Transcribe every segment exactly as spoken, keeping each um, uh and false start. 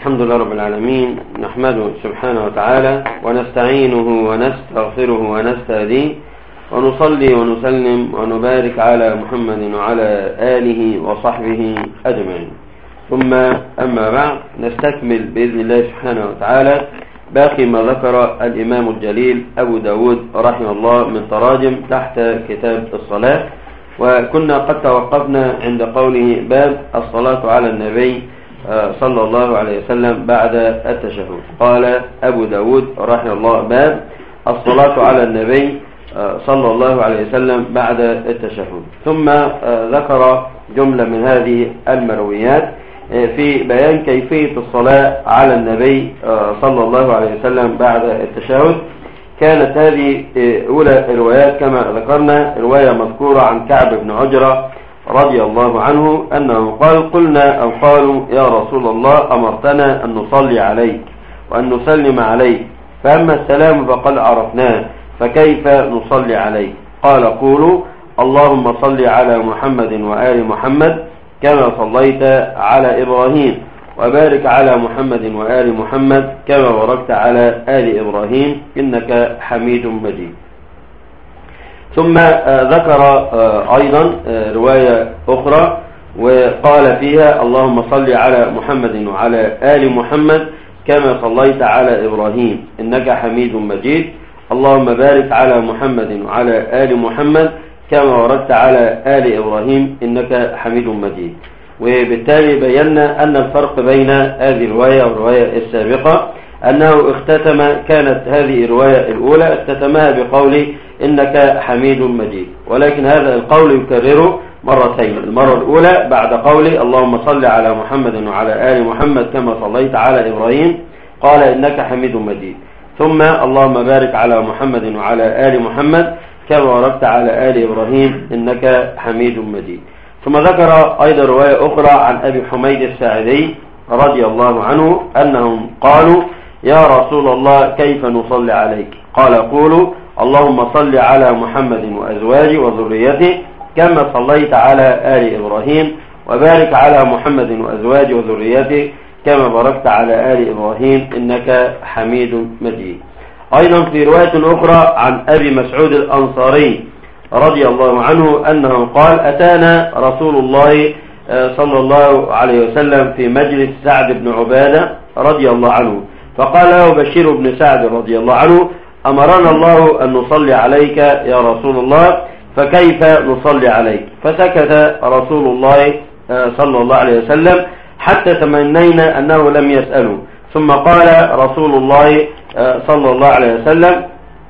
الحمد لله رب العالمين، نحمده سبحانه وتعالى ونستعينه ونستغفره ونستهديه، ونصلي ونسلم ونبارك على محمد وعلى آله وصحبه أجمعين. ثم أما بعد، نستكمل بإذن الله سبحانه وتعالى باقي ما ذكر الإمام الجليل أبو داود رحمه الله من تراجم تحت كتاب الصلاة. وكنا قد توقفنا عند قوله باب الصلاة على النبي صلى الله عليه وسلم بعد التشهد. قال أبو داود رحمه الله باب الصلاة على النبي صلى الله عليه وسلم بعد التشهد. ثم ذكر جملة من هذه المرويات في بيان كيفية الصلاة على النبي صلى الله عليه وسلم بعد التشهد. كانت هذه أولى الروايات كما ذكرنا رواية مذكورة عن كعب بن عجرة رضي الله عنه أنه قال: قلنا أو قالوا يا رسول الله أمرتنا أن نصلي عليك وأن نسلم عليك، فأما السلام فقد عرفناه، فكيف نصلي عليك؟ قال: قولوا اللهم صل على محمد وآل محمد كما صليت على إبراهيم، وبارك على محمد وآل محمد كما باركت على آل إبراهيم إنك حميد مجيد. ثم ذكر أيضا رواية أخرى وقال فيها: اللهم صل على محمد وعلى آل محمد كما صليت على إبراهيم إنك حميد مجيد، اللهم بارك على محمد وعلى آل محمد كما باركت على آل إبراهيم إنك حميد مجيد. وبالتالي بينا أن الفرق بين هذه الرواية والرواية السابقة أنه اختتم كانت هذه الرواية الأولى اختتمها بقول إنك حميد مجيد، ولكن هذا القول يكرره مرتين. المرة الأولى بعد قول اللهم صل على محمد وعلى آل محمد كما صليت على إبراهيم قال إنك حميد مجيد، ثم اللهم بارك على محمد وعلى آل محمد كما باركت على آل إبراهيم إنك حميد مجيد. ثم ذكر أيضا رواية أخرى عن أبي حميد الساعدي رضي الله عنه أنهم قالوا: يا رسول الله كيف نصلي عليك؟ قال: قولوا اللهم صل على محمد وأزواجه وذريته كما صليت على آل إبراهيم، وبارك على محمد وأزواجه وذريته كما باركت على آل إبراهيم إنك حميد مجيد. أيضا في رواية أخرى عن أبي مسعود الأنصاري رضي الله عنه أنه قال: أتانا رسول الله صلى الله عليه وسلم في مجلس سعد بن عبادة رضي الله عنه، فقال له بشير بن سعد رضي الله عنه: أمرنا الله أن نصلي عليك يا رسول الله، فكيف نصلي عليك؟ فسكت رسول الله صلى الله عليه وسلم حتى تمنينا أنه لم يسأله، ثم قال رسول الله صلى الله عليه وسلم: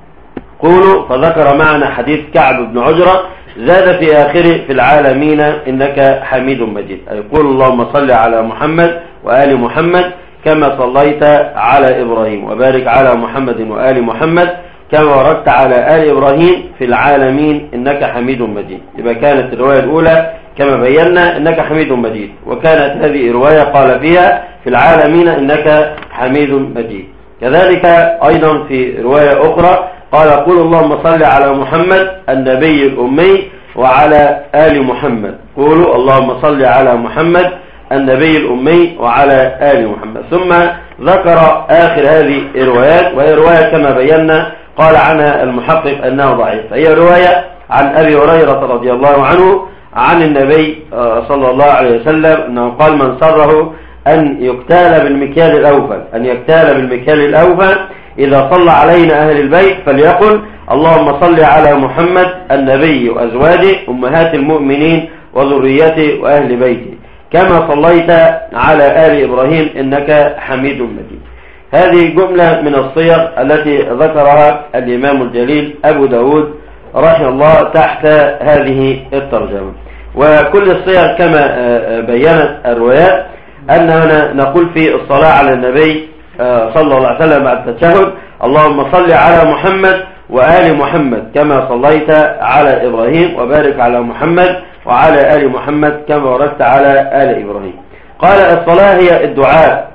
قولوا. فذكر معنا حديث كعب بن عجرة زاد في آخره: في العالمين إنك حميد مجيد، أي قول اللهم صل على محمد وآل محمد كما صليت على إبراهيم، وبارك على محمد وآل محمد كما باركت على آل إبراهيم في العالمين إنك حميد مجيد. يبقى كانت الرواية الأولى كما بينا إنك حميد مجيد، وكانت هذه الرواية قال فيها في العالمين إنك حميد مجيد. كذلك أيضا في رواية أخرى قال: قول اللهم صل على محمد النبي الأمي وعلى آل محمد. قولوا اللهم صل على محمد النبي الأمي وعلى آل محمد. ثم ذكر آخر هذه الروايات، وهي رواية كما بينا قال عنها المحقق أنها ضعيف. هي رواية عن أبي هريرة رضي الله عنه عن النبي صلى الله عليه وسلم أنه قال: من سره أن يكتال بالمكيال الأوفى أن يكتال بالمكيال الأوفى إذا صلى علينا أهل البيت فليقل اللهم صل على محمد النبي وأزواجه أمهات المؤمنين وذريته وأهل بيته كما صليت على آل إبراهيم إنك حميد مجيد. هذه جملة من الصيغ التي ذكرها الإمام الجليل أبو داود رحمه الله تحت هذه الترجمة. وكل الصيغ كما بيّنت الروايات أننا نقول في الصلاة على النبي صلى الله عليه وسلم بعد التشهد: اللهم صل على محمد وآل محمد كما صليت على إبراهيم، وبارك على محمد وعلى آل محمد كما باركت على آل إبراهيم. قال: الصلاة هي الدعاء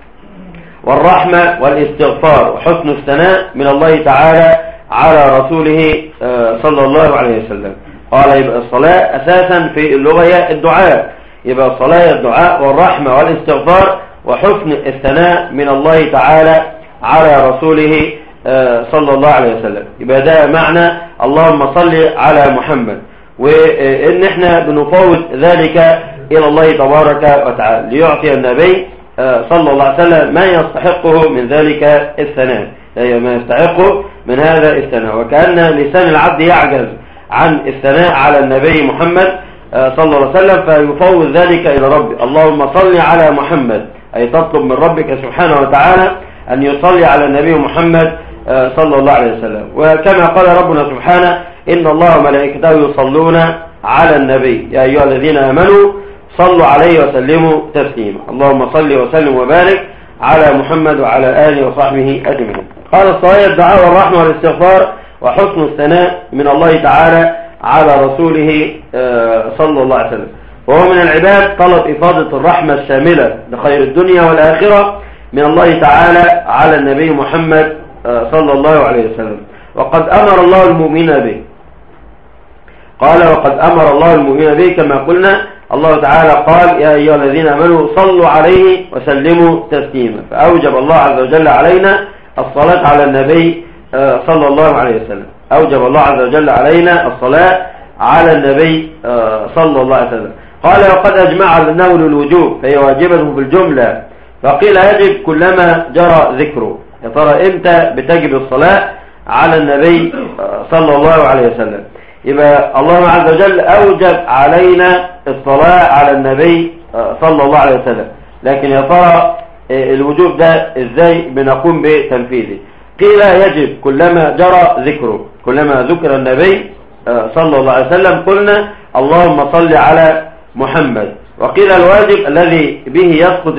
والرحمة والاستغفار وحسن الثناء من الله تعالى على رسوله صلى الله عليه وسلم. قال: يبقى الصلاة أساسا في اللغة الدعاء، يبقى الصلاة الدعاء والرحمة والاستغفار وحسن الثناء من الله تعالى على رسوله صلى الله عليه وسلم. يبقى ده معنى اللهم صل على محمد، وإن احنا بنفوض ذلك إلى الله تبارك وتعالى ليعطي النبي صلى الله عليه وسلم ما يستحقه من ذلك الثناء، ما يستحقه من هذا الثناء. وكأن لسان العبد يعجز عن الثناء على النبي محمد صلى الله عليه وسلم، فيفوض ذلك إلى ربي. اللهم صل على محمد، أي تطلب من ربك سبحانه وتعالى أن يصلي على النبي محمد صلى الله عليه وسلم. وكما قال ربنا سبحانه إن الله وملائكته يصلون على النبي يا أيها الذين آمنوا صلوا عليه وسلموا تسليما. اللهم صل وسلم وبارك على محمد وعلى آله وصحبه أجمعين. قال الصلاة الدعاء والرحمة والاستغفار وحسن الثناء من الله تعالى على رسوله صلى الله عليه وسلم. وهو من العباد طلب إفاضة الرحمة الشاملة لخير الدنيا والآخرة من الله تعالى على النبي محمد صلى الله عليه وسلم. وقد أمر الله المؤمنين به، قال وقد أمر الله المؤمنين به كما قلنا. الله تعالى قال يا أيها الذين آمنوا صلوا عليه وسلموا تسليما، فأوجب الله عز وجل علينا الصلاة على النبي صلى الله عليه وسلم. أوجب الله عز وجل علينا الصلاة على النبي صلى الله عليه وسلم. قال وقد أجمع أنه للوجوب فهي واجبة بالجملة، فقيل يجب كلما جرى ذكره. يا ترى إمتى بتجب الصلاة على النبي صلى الله عليه وسلم؟ يبقى الله عز وجل أوجب علينا الصلاة على النبي صلى الله عليه وسلم، لكن يا ترى الوجوب ده إزاي بنقوم بتنفيذه؟ قيل يجب كلما جرى ذكره، كلما ذكر النبي صلى الله عليه وسلم قلنا اللهم صل على محمد. وقيل الواجب الذي به يسقط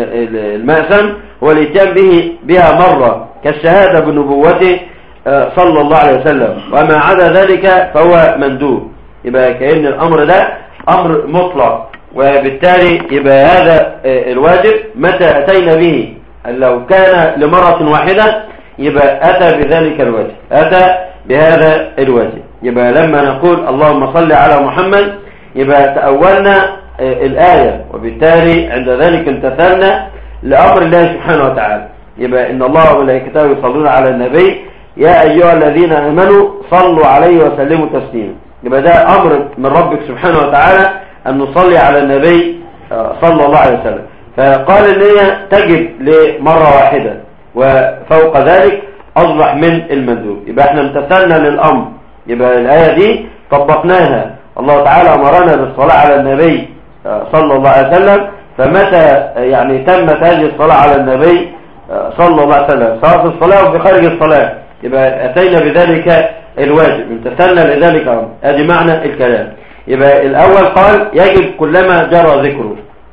المأثم هو الاتيان به بها مرة كالشهادة بنبوته صلى الله عليه وسلم، وما عدا ذلك فهو مندوب. يبقى كأن الأمر ده أمر مطلق، وبالتالي يبقى هذا الواجب متى أتينا به لو كان لمرة واحدة يبقى أتى بذلك الواجب، أتى بهذا الواجب. يبقى لما نقول اللهم صل على محمد يبقى تأولنا الآية، وبالتالي عند ذلك امتثلنا لأمر الله سبحانه وتعالى. يبقى إن الله وملائكته يصلون على النبي يا أيها الذين آمنوا صلوا عليه وسلموا تسليما. يبقى ده أمر من ربك سبحانه وتعالى أن نصلي على النبي صلى الله عليه وسلم. فقال إن هي تجب لمرة واحدة، وفوق ذلك أصبح من المندوب. يبقى احنا امتثلنا للأمر، يبقى الآية دي طبقناها. الله تعالى أمرنا بالصلاة على النبي صلى الله عليه وسلم، فمتى يعني تمت هذه الصلاة على النبي صلى الله عليه وسلم سواء في الصلاة أو في خارج الصلاة يبقى أتينا بذلك الواجب، امتثلنا لذلك أمر. هذه معنى الكلام. يبقى الأول قال يجب كلما جرى ذكره،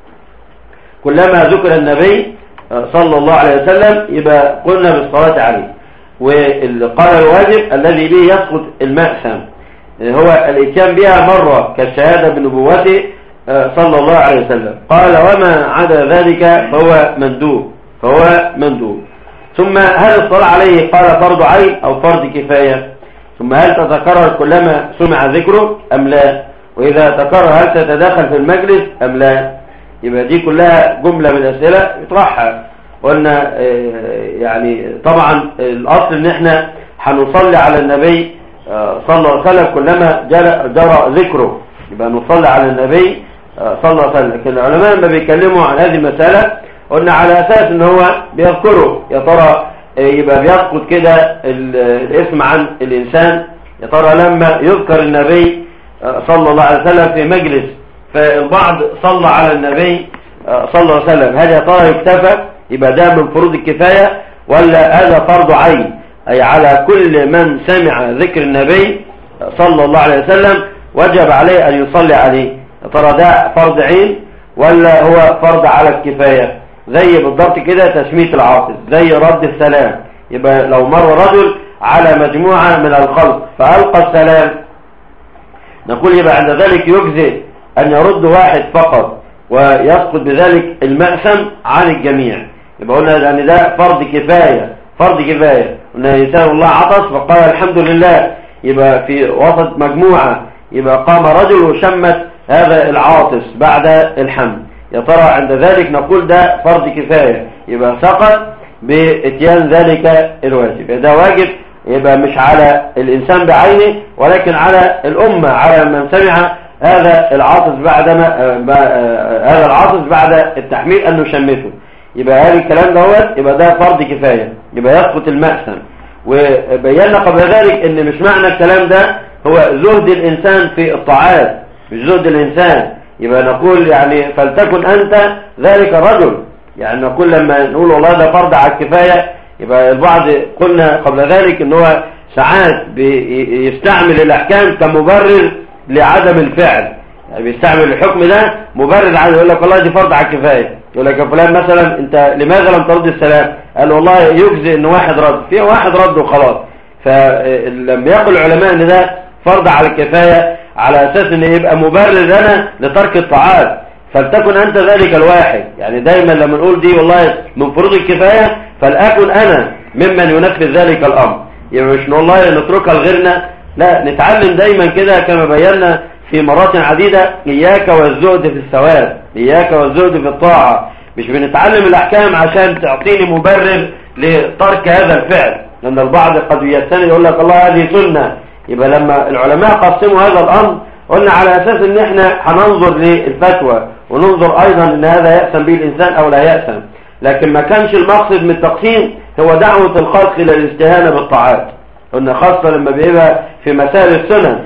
كلما ذكر النبي صلى الله عليه وسلم يبقى قلنا بالصلاة عليه. وقال الواجب الذي به يسقط المأثم هو الاتيان بها مرة كالشهادة بنبوته صلى الله عليه وسلم. قال وما عدا ذلك فهو مندوب، فهو مندوب. ثم هل الصلاة عليه قال فرض عين أو فرض كفاية؟ ثم هل تتكرر كلما سمع ذكره أم لا؟ وإذا تكرر هل تتداخل في المجلس أم لا؟ يبقى دي كلها جملة من الأسئلة يطرحها. قلنا يعني طبعا الأصل ان احنا هنصلي على النبي صلى الله عليه وسلم كلما جرى ذكره، يبقى نصلي على النبي صلى الله عليه وسلم. لكن العلماء لما بيتكلموا عن هذه المسألة قلنا على أساس ان هو بيذكره، يا ترى يبقى بيسقط كده الاسم عن الإنسان. يا ترى لما يذكر النبي صلى الله عليه وسلم في مجلس فالبعض صلى على النبي صلى الله عليه وسلم، هل يا ترى يكتفى يبقى ده من فروض الكفاية ولا هذا فرض عين؟ أي على كل من سمع ذكر النبي صلى الله عليه وسلم وجب عليه أن يصلي عليه. يا ترى ده فرض عين ولا هو فرض على الكفاية؟ زي بالضبط كده تشميت العاطس، زي رد السلام. يبقى لو مر رجل على مجموعة من الخلق فألقى السلام نقول يبقى عند ذلك يجزئ أن يرد واحد فقط ويسقط بذلك المأثم عن الجميع. يبقى قلنا أن ده فرض كفاية، فرض كفاية. قلنا يسأل الله عطس فقال الحمد لله، يبقى في وسط مجموعة يبقى قام رجل وشمت هذا العاطس بعد الحمد، يا ترى عند ذلك نقول ده فرض كفاية يبقى سقط باتيان ذلك الواجب، ده واجب يبقى مش على الإنسان بعينه ولكن على الأمة، على من سمع هذا العاطس بعدما هذا العاطس بعد التحميل أن نشمته، يبقى هذا الكلام دوت يبقى ده فرض كفاية، يبقى يسقط المأثم. وبينا قبل ذلك ان مش معنى الكلام ده هو زهد الإنسان في الطاعات، مش زهد الإنسان، يبقى نقول يعني فلتكن أنت ذلك الرجل، يعني نقول لما نقول والله ده فرض على الكفاية، يبقى البعض قلنا قبل ذلك ان هو ساعات بيستعمل الأحكام كمبرر لعدم الفعل، يعني بيستعمل الحكم ده مبرر عن يقول لك والله دي فرض على الكفاية، يقول لك يا فلان مثلا انت لماذا لم ترد السلام؟ قال والله يجزي ان واحد رد، في واحد رد وخلاص. فلما يقول العلماء ان ده فرض على الكفاية على اساس ان يبقى مبرر لنا لترك الطاعات، فلتكن انت ذلك الواحد، يعني دايما لما نقول دي والله من فروض الكفاية فلأكن انا ممن ينفذ ذلك الامر، يعني مش والله نتركها لغيرنا، لا نتعلم دايما كده كما بينا في مرات عديدة إياك والزهد في الثواب، إياك والزهد في الطاعة، مش بنتعلم الأحكام عشان تعطيني مبرر لترك هذا الفعل، لأن البعض قد يستند يقول لك الله هذه سنة، يبقى لما العلماء قسموا هذا الأمر قلنا على أساس إن إحنا هننظر للفتوى وننظر أيضا إن هذا يأسم به الإنسان أو لا يأسم، لكن ما كانش المقصد من التقسيم هو دعوة الخلق إلى الاستهانة بالطاعات، قلنا خاصة لما بيبقى في مسائل السنن،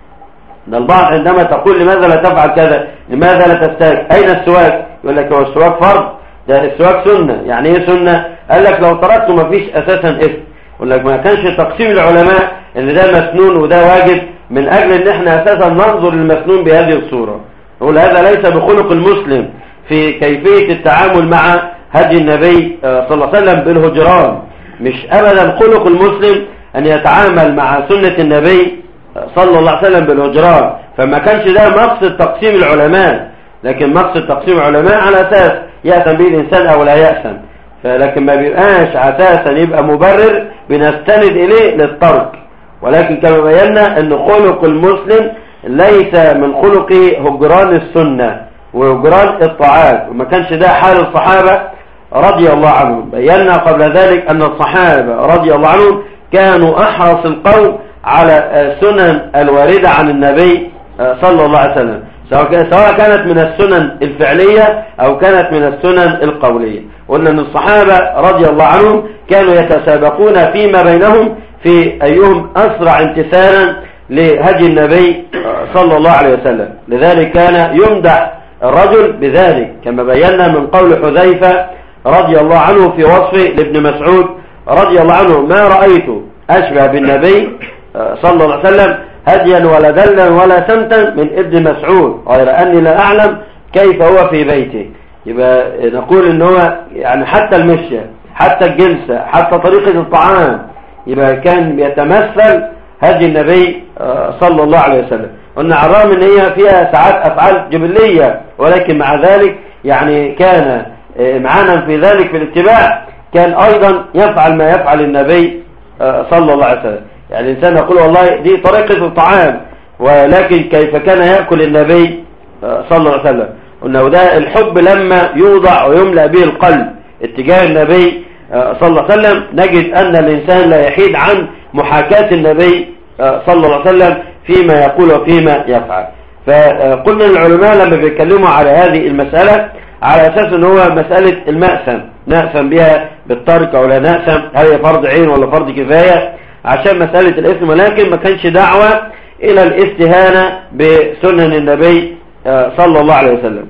ده البعض عندما تقول لماذا لا تفعل كذا، لماذا لا تستاك، أين السواك؟ يقول لك هو السواك فرض، ده السواك سنة، يعني ايه سنة؟ قال لك لو تركته ما فيش أساسا اسم، يقول لك ما كانش تقسيم العلماء ان ده مسنون وده واجب من أجل ان احنا أساسا ننظر للمسنون بهذه الصورة، نقول هذا ليس بخلق المسلم في كيفية التعامل مع هدي النبي صلى الله عليه وسلم بالهجران، مش أبدا خلق المسلم أن يتعامل مع سنة النبي صلى الله عليه وسلم بالهجران، فما كانش ده مقصد تقسيم العلماء، لكن مقصد تقسيم العلماء على أساس يأسم به الإنسان أو لا يأسم، فلكن ما بيبقاش أساسا يبقى مبرر بنستند إليه للترك، ولكن كما بينا أن خلق المسلم ليس من خلقه هجران السنة وهجران الطاعات، وما كانش ده حال الصحابة رضي الله عنهم. بينا قبل ذلك أن الصحابة رضي الله عنهم كانوا أحرص القوم على سنن الواردة عن النبي صلى الله عليه وسلم، سواء كانت من السنن الفعلية أو كانت من السنن القولية. قلنا أن الصحابة رضي الله عنهم كانوا يتسابقون فيما بينهم في أيهم أسرع امتثالا لهدي النبي صلى الله عليه وسلم، لذلك كان يمدح الرجل بذلك كما بينا من قول حذيفة رضي الله عنه في وصفه لابن مسعود رضي الله عنه: ما رأيت أشبه بالنبي صلى الله عليه وسلم هديا ولا دلا ولا سمتا من ابن مسعود، غير أني لا أعلم كيف هو في بيته. يبقى نقول إن هو يعني حتى المشية حتى الجلسة حتى طريقة الطعام يبقى كان يتمثل هدي النبي صلى الله عليه وسلم. قلنا على الرغم ان هي فيها ساعات افعال جبلية، ولكن مع ذلك يعني كان معانا في ذلك في الاتباع، كان ايضا يفعل ما يفعل النبي صلى الله عليه وسلم. يعني الانسان يقول والله دي طريقة الطعام، ولكن كيف كان يأكل النبي صلى الله عليه وسلم. قلنا وده الحب لما يوضع ويملأ به القلب اتجاه النبي صلى الله عليه وسلم، نجد أن الإنسان لا يحيد عن محاكاة النبي صلى الله عليه وسلم فيما يقول وفيما يفعل. فقلنا العلماء لما بيتكلموا على هذه المسألة على أساس أنه هو مسألة المأثم، نأثم بها بالترك أو لا نأثم، هل هي فرض عين ولا فرض كفاية، عشان مسألة الإثم، ولكن ما كانش دعوة إلى الاستهانة بسنن النبي صلى الله عليه وسلم.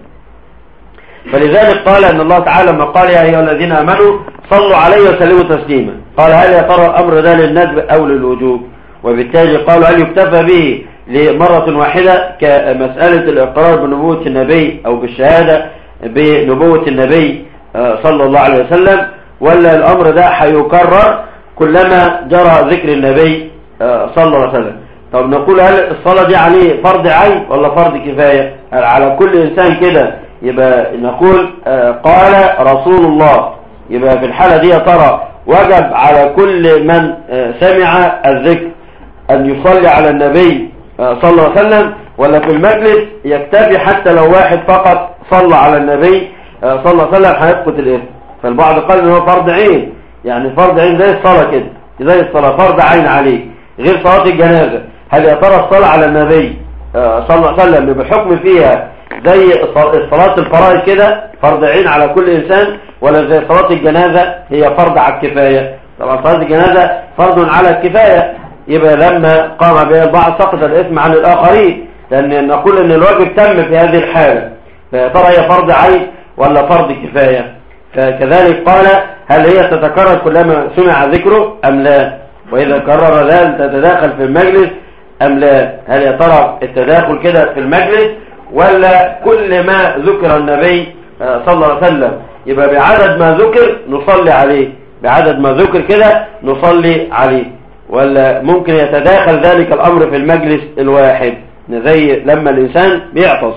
فلذلك قال أن الله تعالى لما قال يا أيها الذين آمنوا صلوا عليه وسلموا تسليما، قال هل يا ترى الأمر ده للندب أو للوجوب؟ وبالتالي قالوا هل يكتفى به لمرة واحدة كمسألة الإقرار بنبوة النبي أو بالشهادة بنبوة النبي صلى الله عليه وسلم، ولا الأمر ده هيكرر كلما جرى ذكر النبي صلى الله عليه وسلم؟ طب نقول هل الصلاة دي عليه فرض عين ولا فرض كفاية؟ هل على كل إنسان كده؟ يبقى نقول قال رسول الله، يبقى في الحالة دي يا ترى وجب على كل من سمع الذكر أن يصلي على النبي صلى الله عليه وسلم، ولا في المجلس يكتفي حتى لو واحد فقط صلى على النبي صلى الله عليه وسلم هيسقط الإثم. فالبعض قال إن هو فرض عين، يعني فرض عين زي الصلاة كده، زي الصلاة فرض عين عليه غير صلاة الجنازة. هل يا ترى الصلاة على النبي صلى الله عليه وسلم بحكم فيها زي صلاة الفرائض كده فرض عين على كل إنسان، ولا زي صلاة الجنازة هي فرض على الكفاية؟ طبعا صلاة الجنازة فرض على الكفاية، يبقى لما قام بها البعض سقط الإثم عن الآخرين، لأن نقول أن الواجب تم في هذه الحالة. فيا ترى هي فرض عين ولا فرض كفاية؟ فكذلك قال هل هي تتكرر كلما سمع ذكره أم لا؟ وإذا كرر ذلك تتداخل في المجلس أم لا؟ هل يا ترى التداخل كده في المجلس ولا كل ما ذكر النبي صلى الله عليه وسلم يبقى بعدد ما ذكر نصلي عليه، بعدد ما ذكر كده نصلي عليه، ولا ممكن يتداخل ذلك الأمر في المجلس الواحد؟ زي لما الإنسان بيعطس،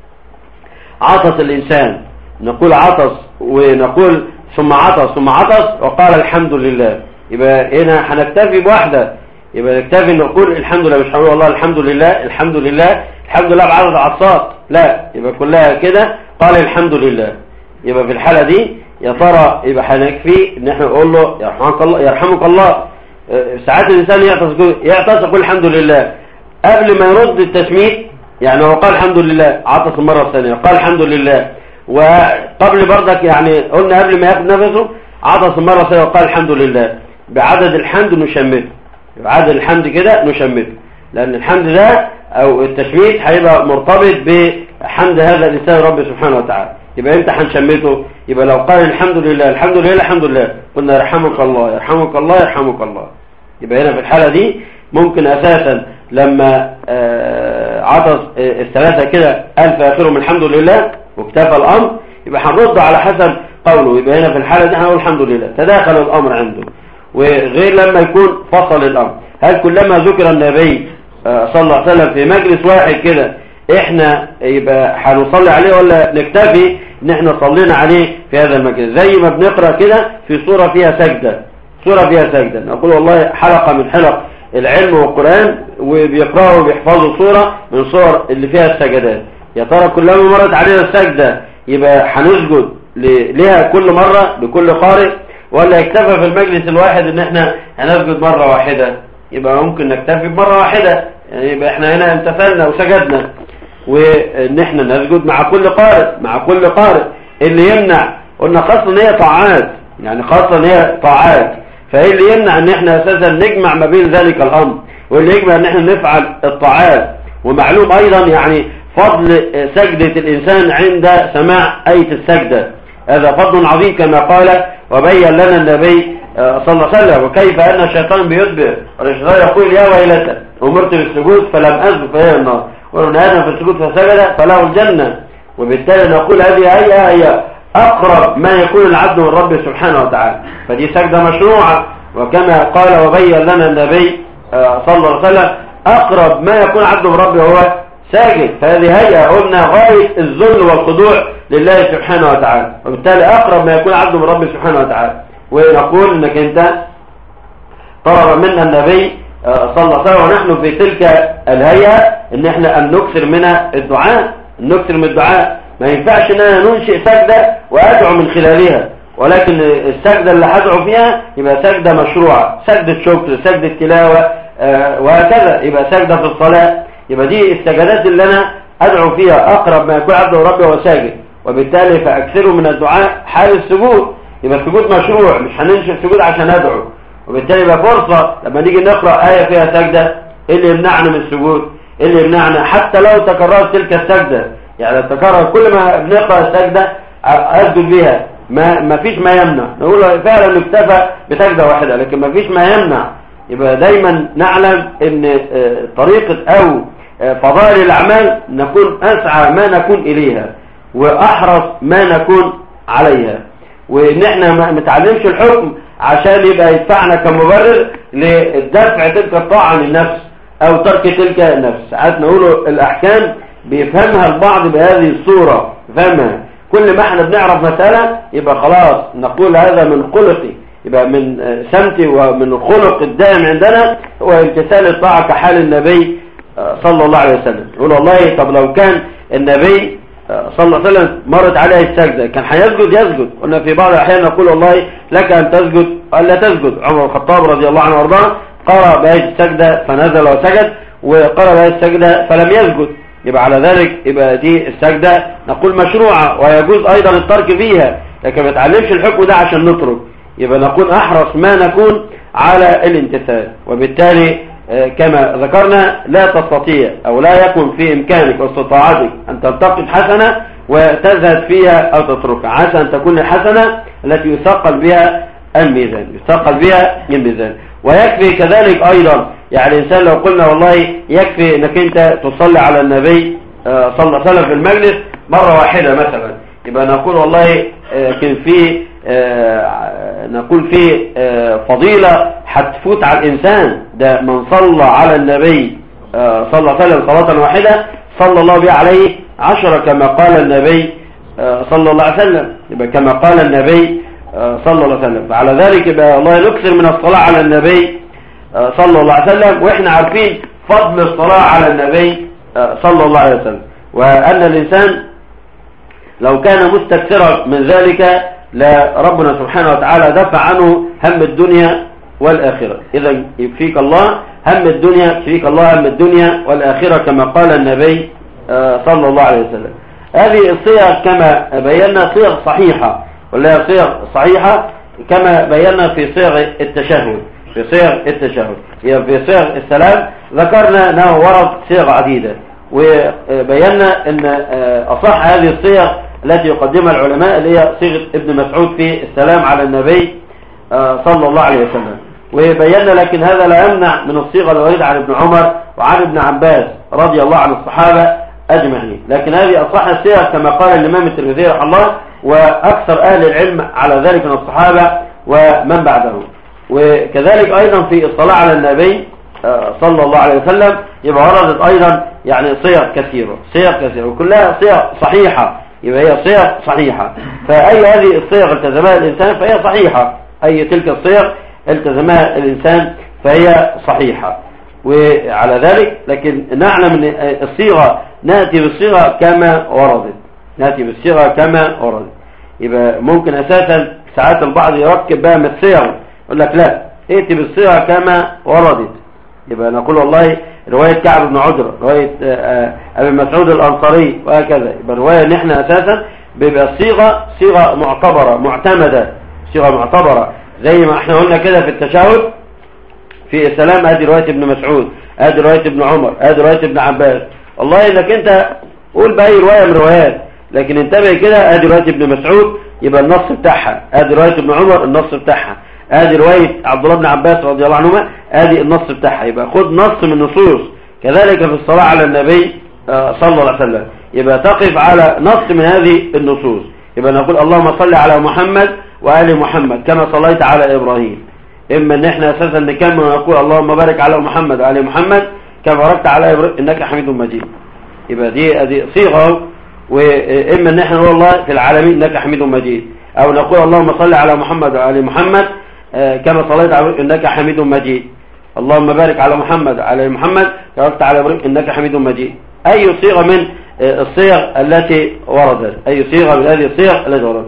عطس الإنسان نقول عطس ونقول ثم عطس ثم عطس وقال الحمد لله، يبقى هنا هنكتفي بواحدة، يبقى نكتفي نقول الحمد لله، مش هنقول والله الحمد لله الحمد لله الحمد لله بعدد عطسات، لا، يبقى كلها كده قال الحمد لله. يبقى في الحالة دي يا ترى يبقى هنكفي ان احنا نقول له يرحمك الله يرحمك الله. ساعات الانسان يعطس يعطس يقول الحمد لله قبل ما يرد التسميت، يعني هو قال الحمد لله عطس المرة الثانية قال الحمد لله، وقبل بردك يعني قلنا قبل ما ياخد نفسه عطس المرة الثانية وقال الحمد لله، بعدد الحمد نشمته، بعدد الحمد كده نشمته، لأن الحمد ده أو التشميت هيبقى مرتبط بحمد هذا الإنسان رب سبحانه وتعالى. يبقى امتى هنشمته؟ يبقى لو قال الحمد لله الحمد لله الحمد لله قلنا يرحمك الله يرحمك الله يرحمك الله. يبقى هنا في الحالة دي ممكن أساسا لما عطس الثلاثة كده قال في آخرهم الحمد لله واكتفى الأمر، يبقى هنرد على حسب قوله. يبقى هنا في الحالة دي هنقول الحمد لله تداخل الأمر عنده، وغير لما يكون فصل الأمر. هل كلما ذكر النبي صلى الله عليه وسلم في مجلس واحد كده احنا يبقى هنصلي عليه، ولا نكتفي ان احنا صلينا عليه في هذا المجلس؟ زي ما بنقرأ كده في سورة فيها سجدة، سورة فيها سجدة نقول والله حلقة من حلق العلم والقرآن وبيقرأوا وبيحفظوا سورة من صور اللي فيها السجدات، يا ترى كلما مرت علينا السجدة يبقى هنسجد لها كل مرة لكل قارئ، ولا يكتفى في المجلس الواحد ان احنا هنسجد مرة واحدة؟ يبقى ممكن نكتفي بمرة واحدة، يعني يبقى احنا هنا امتثلنا وسجدنا، وان احنا نسجد مع كل قارئ مع كل قارئ. اللي يمنع قلنا خاصة ان هي طاعات، يعني خاصة ان هي طاعات، فايه اللي يمنع ان احنا اساسا نجمع ما بين ذلك الامر، واللي يجمع ان احنا نفعل الطاعات؟ ومعلوم ايضا يعني فضل سجدة الانسان عند سماع آية السجدة، هذا فضل عظيم كما قال وبين لنا النبي صلى الله عليه وسلم وكيف ان الشيطان بيدبر والشيطان يقول يا ويلتى امرت بالسجود فلم اسجد فهي النار، ومن ادم في السجود فسجد فله الجنة. وبالتالي نقول هذه هي هي اقرب ما يكون العبد من ربه سبحانه وتعالى، فدي سجدة مشروعة، وكما قال وبين لنا النبي صلى الله عليه وسلم اقرب ما يكون عبد من ربه هو ساجد، فهذه هي قلنا غاية الذل والخضوع لله سبحانه وتعالى، وبالتالي اقرب ما يكون عبد من ربه سبحانه وتعالى. ونقول انك انت طلب منا النبي صلى الله عليه وسلم ونحن في تلك الهيئة ان احنا ان نكثر من الدعاء، نكثر من الدعاء. ما ينفعش ان انا ننشئ سجدة وادعو من خلالها، ولكن السجدة اللي هدعو فيها يبقى سجدة مشروعة، سجدة شكر، سجدة تلاوة، وهكذا يبقى سجدة في الصلاة. يبقى دي السجدات اللي انا ادعو فيها اقرب ما يكون عبد ربي وهو ساجد، وبالتالي فاكثروا من الدعاء حال السجود. يبقى السجود مشروع، مش هننشئ سجود عشان ندعو، وبالتالي يبقى فرصة لما نيجي نقرأ آية فيها سجدة ايه اللي يمنعنا من السجود؟ ايه اللي يمنعنا حتى لو تكررت تلك السجدة؟ يعني تكرر كل ما بنقرأ السجدة أسجد بها، ما ما فيش ما يمنع، نقول فعلا نكتفى بسجدة واحدة، لكن ما فيش ما يمنع. يبقى دايما نعلم ان طريقة او فضائل الأعمال نكون أسعى ما نكون إليها وأحرص ما نكون عليها، وإن احنا ما نتعلمش الحكم عشان يبقى يدفعنا كمبرر للدفع تلك الطاعة للنفس أو ترك تلك النفس. ساعات نقوله الأحكام بيفهمها البعض بهذه الصورة، فهمها كل ما احنا بنعرف مسألة يبقى خلاص نقول هذا من خلقي، يبقى من سمتي ومن الخلق الدائم عندنا هو امتثال الطاعة كحال النبي صلى الله عليه وسلم. يقول والله طب لو كان النبي صلى الله عليه وسلم مرت عليه السجدة كان هيسجد يسجد. قلنا في بعض الأحيان نقول والله لك أن تسجد قال لا تسجد. عمر الخطاب رضي الله عنه وارضاه قرأ بآية السجدة فنزل وسجد، وقرأ بآية السجدة فلم يسجد. يبقى على ذلك يبقى دي السجدة نقول مشروعة ويجوز أيضا الترك فيها، لكن ما تعلمش الحكم ده عشان نترك. يبقى نكون أحرص ما نكون على الامتثال. وبالتالي كما ذكرنا لا تستطيع أو لا يكون في إمكانك واستطاعتك أن تلتقط حسنة وتزهد فيها أو تتركها. عسى أن تكون الحسنة التي يثقل بها الميزان يثقل بها الميزان. ويكفي كذلك أيضا يعني الإنسان لو قلنا والله يكفي أنك أنت تصلي على النبي صلى الله عليه وسلم في المجلس مرة واحدة مثلا، يبقى نقول والله كان في نقول في فضيلة هتفوت على الإنسان ده من صلى على النبي صلى الله عليه وسلم صلاة واحدة صلى الله بها عليه عشرة كما قال النبي صلى الله عليه وسلم. يبقى كما قال النبي صلى الله عليه وسلم. فعلى ذلك يبقى الله نكثر من الصلاة على النبي صلى الله عليه وسلم، وإحنا عارفين فضل الصلاة على النبي صلى الله عليه وسلم، وأن الإنسان لو كان مستكثرا من ذلك لا ربنا سبحانه وتعالى دفع عنه هم الدنيا والآخرة. إذا يكفيك الله هم الدنيا يكفيك الله هم الدنيا والآخرة كما قال النبي صلى الله عليه وسلم. هذه الصيغ كما بينا صيغ صحيحة، ولا صيغ صحيحة كما بينا في صيغ التشهد في صيغ التشهد هي في صيغ السلام ذكرنا أنه ورد صيغ عديدة، وبينا أن أصح هذه الصيغ التي يقدمها العلماء اللي هي صيغة ابن مسعود في السلام على النبي صلى الله عليه وسلم. وبينا لكن هذا لا يمنع من الصيغة الواردة عن ابن عمر وعن ابن عباس رضي الله عن الصحابة أجمعين، لكن هذه أصح الصيغ كما قال الإمام الترمذي رحمه الله وأكثر أهل العلم على ذلك من الصحابة ومن بعدهم. وكذلك أيضا في الصلاة على النبي صلى الله عليه وسلم يبقى وردت أيضا يعني صيغ كثيرة صيغ كثيرة وكلها صيغ صحيحة، يبقى هي صيغ صحيحة. فأي هذه الصيغ التزمها الإنسان فهي صحيحة، أي تلك الصيغ التزمها الإنسان فهي صحيحة. وعلى ذلك لكن نعلم أن الصيغة نأتي بالصيغة كما وردت نأتي بالصيغة كما وردت. يبقى ممكن أساسا ساعات البعض يركب بها من الصيغ يقول لك لا ائتي بالصيغة كما وردت. يبقى نقول والله رواية كعب بن عجرة رواية أبي مسعود الأنصاري وهكذا، يبقى رواية ان احنا أساسا بيبقى الصيغة صيغة معتبرة معتمدة صيغة معتبرة زي ما احنا قلنا كده في التشهد في السلام ادي رواية ابن مسعود ادي رواية ابن عمر ادي رواية ابن عباس. والله انك انت قول بأي رواية من روايات لكن انتبه كده ادي رواية ابن مسعود يبقى النص بتاعها، ادي رواية ابن عمر النص بتاعها، ادي رواية عبد الله بن عباس رضي الله عنهما ادي النص بتاعها. يبقى خد نص من النصوص. كذلك في الصلاة على النبي صلى الله عليه وسلم يبقى تقف على نص من هذه النصوص. يبقى نقول اللهم صل على محمد وآل محمد كما صليت على إبراهيم. إما ان احنا اساسا نكمل ونقول اللهم بارك على محمد وآل محمد كما باركت على إبراهيم انك حميد مجيد. يبقى دي ادي صيغة. وإما ان احنا نقول الله في العالمين انك حميد مجيد، او نقول اللهم صل على محمد وآل محمد كما صليت على انك حميد مجيد. اللهم بارك على محمد وعلى محمد كما باركت على إبراهيم انك حميد مجيد. اي صيغة من الصيغ التي وردت اي صيغة من هذه الصيغ التي وردت.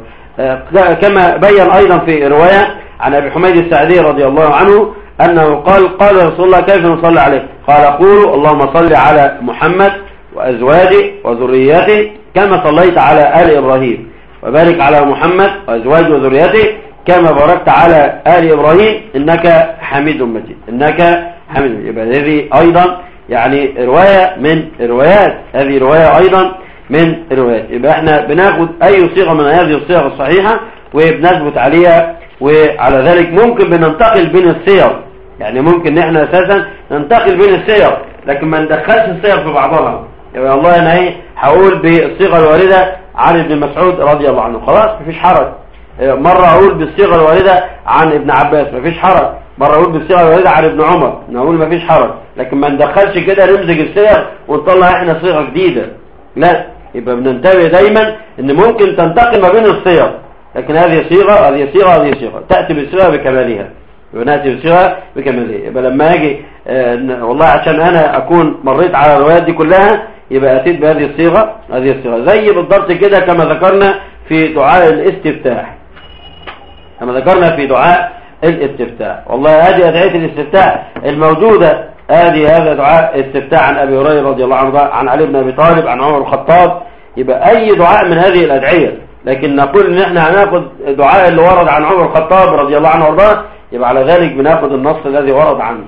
كما بين ايضا في رواية عن ابي حميد السعدي رضي الله عنه انه قال قال رسول الله كيف نصلي عليه؟ قال قولوا اللهم صل على محمد وازواجه وذريته كما صليت على آل إبراهيم وبارك على محمد وازواجه وذريته كما باركت على آل إبراهيم إنك حميد مجيد إنك حميد مجيد. يبقى هذه أيضا يعني رواية من روايات هذه رواية أيضا من روايات. يبقى احنا بناخد أي صيغة من هذه الصيغ الصحيحة وبنثبت عليها. وعلى ذلك ممكن بننتقل بين الصيغ، يعني ممكن احنا أساسا ننتقل بين الصيغ لكن ما ندخلش الصيغ في بعضها. يبقى الله أنا ايه هقول بالصيغة الواردة عن ابن مسعود رضي الله عنه خلاص مفيش حرج. مرة أقول بالصيغة الواردة عن ابن عباس مفيش حرج، مرة أقول بالصيغة الواردة عن ابن عمر نقول مفيش حرج، لكن ما ندخلش كده نمزج الصيغ ونطلع احنا صيغة جديدة. لا، يبقى بننتبه دايما ان ممكن تنتقل ما بين الصيغ، لكن هذه صيغة هذه صيغة هذه صيغة تأتي بالصيغة بكمالها ونأتي بالصيغة بكمالها. يبقى لما اجي آه والله عشان انا اكون مريت على الروايات دي كلها يبقى أتيت بهذه الصيغة هذه الصيغة زي بالضبط كده كما ذكرنا في دعاء الاستفتاح كما ذكرنا في دعاء الاستفتاح. والله هذه أدعية الاستفتاح الموجودة، هذه هذا دعاء استفتاح عن أبي هريرة رضي الله عنه، عن علي بن أبي طالب، عن عمر الخطاب. يبقى أي دعاء من هذه الأدعية، لكن نقول إن إحنا هناخد دعاء اللي ورد عن عمر الخطاب رضي الله عنه وارضاه، يبقى على ذلك بناخد النص الذي ورد عنه.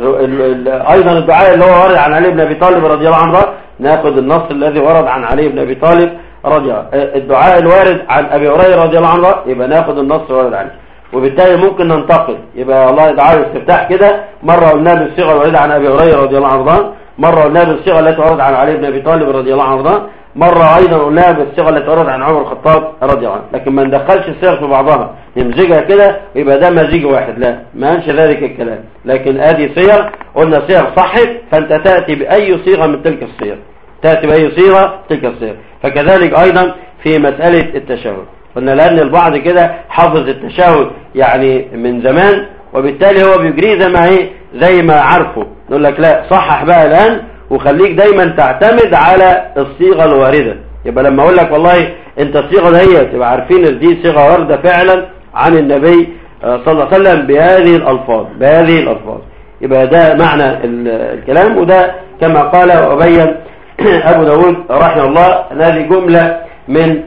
أيضا الدعاء اللي هو ورد عن علي بن أبي طالب رضي الله عنه ناخد النص الذي ورد عن علي بن أبي طالب رضي الله. الدعاء الوارد عن أبي هريرة رضي الله عنه يبقى ناخد النص الوارد عنه، وبالتالي ممكن ننتقل. يبقى والله دعاء الاستفتاح كده مرة قلناه بالصيغة الواردة عن أبي هريرة رضي الله عنه، مرة قلناه بالصيغة التي ورد عن علي بن أبي طالب رضي الله عنه، مرة أيضا قلناها بالصيغة التي ورد عن عمر الخطاب رضي الله عنه. لكن ما ندخلش الصيغ في بعضها نمزجها كده ويبقى ده مزيج واحد، لا ما أنش ذلك الكلام. لكن هذه صيغ قلنا صيغ صحت، فأنت تأتي بأي صيغة من تلك الصيغ، تأتي بأي صيغة تلك الصيغ. فكذلك أيضا في مسألة التشهد قلنا لأن البعض كده حافظ التشهد يعني من زمان، وبالتالي هو بيجريه زي ما هي زي ما عارفه. نقول لك لا، صحح بقى الآن وخليك دايما تعتمد على الصيغة الواردة. يبقى لما اقول لك والله انت الصيغة دي تبقى عارفين ان دي صيغة واردة فعلا عن النبي صلى الله عليه وسلم بهذه الالفاظ بهذه الالفاظ يبقى ده معنى الكلام. وده كما قال وبين ابو داود رحمه الله ان هذه جملة من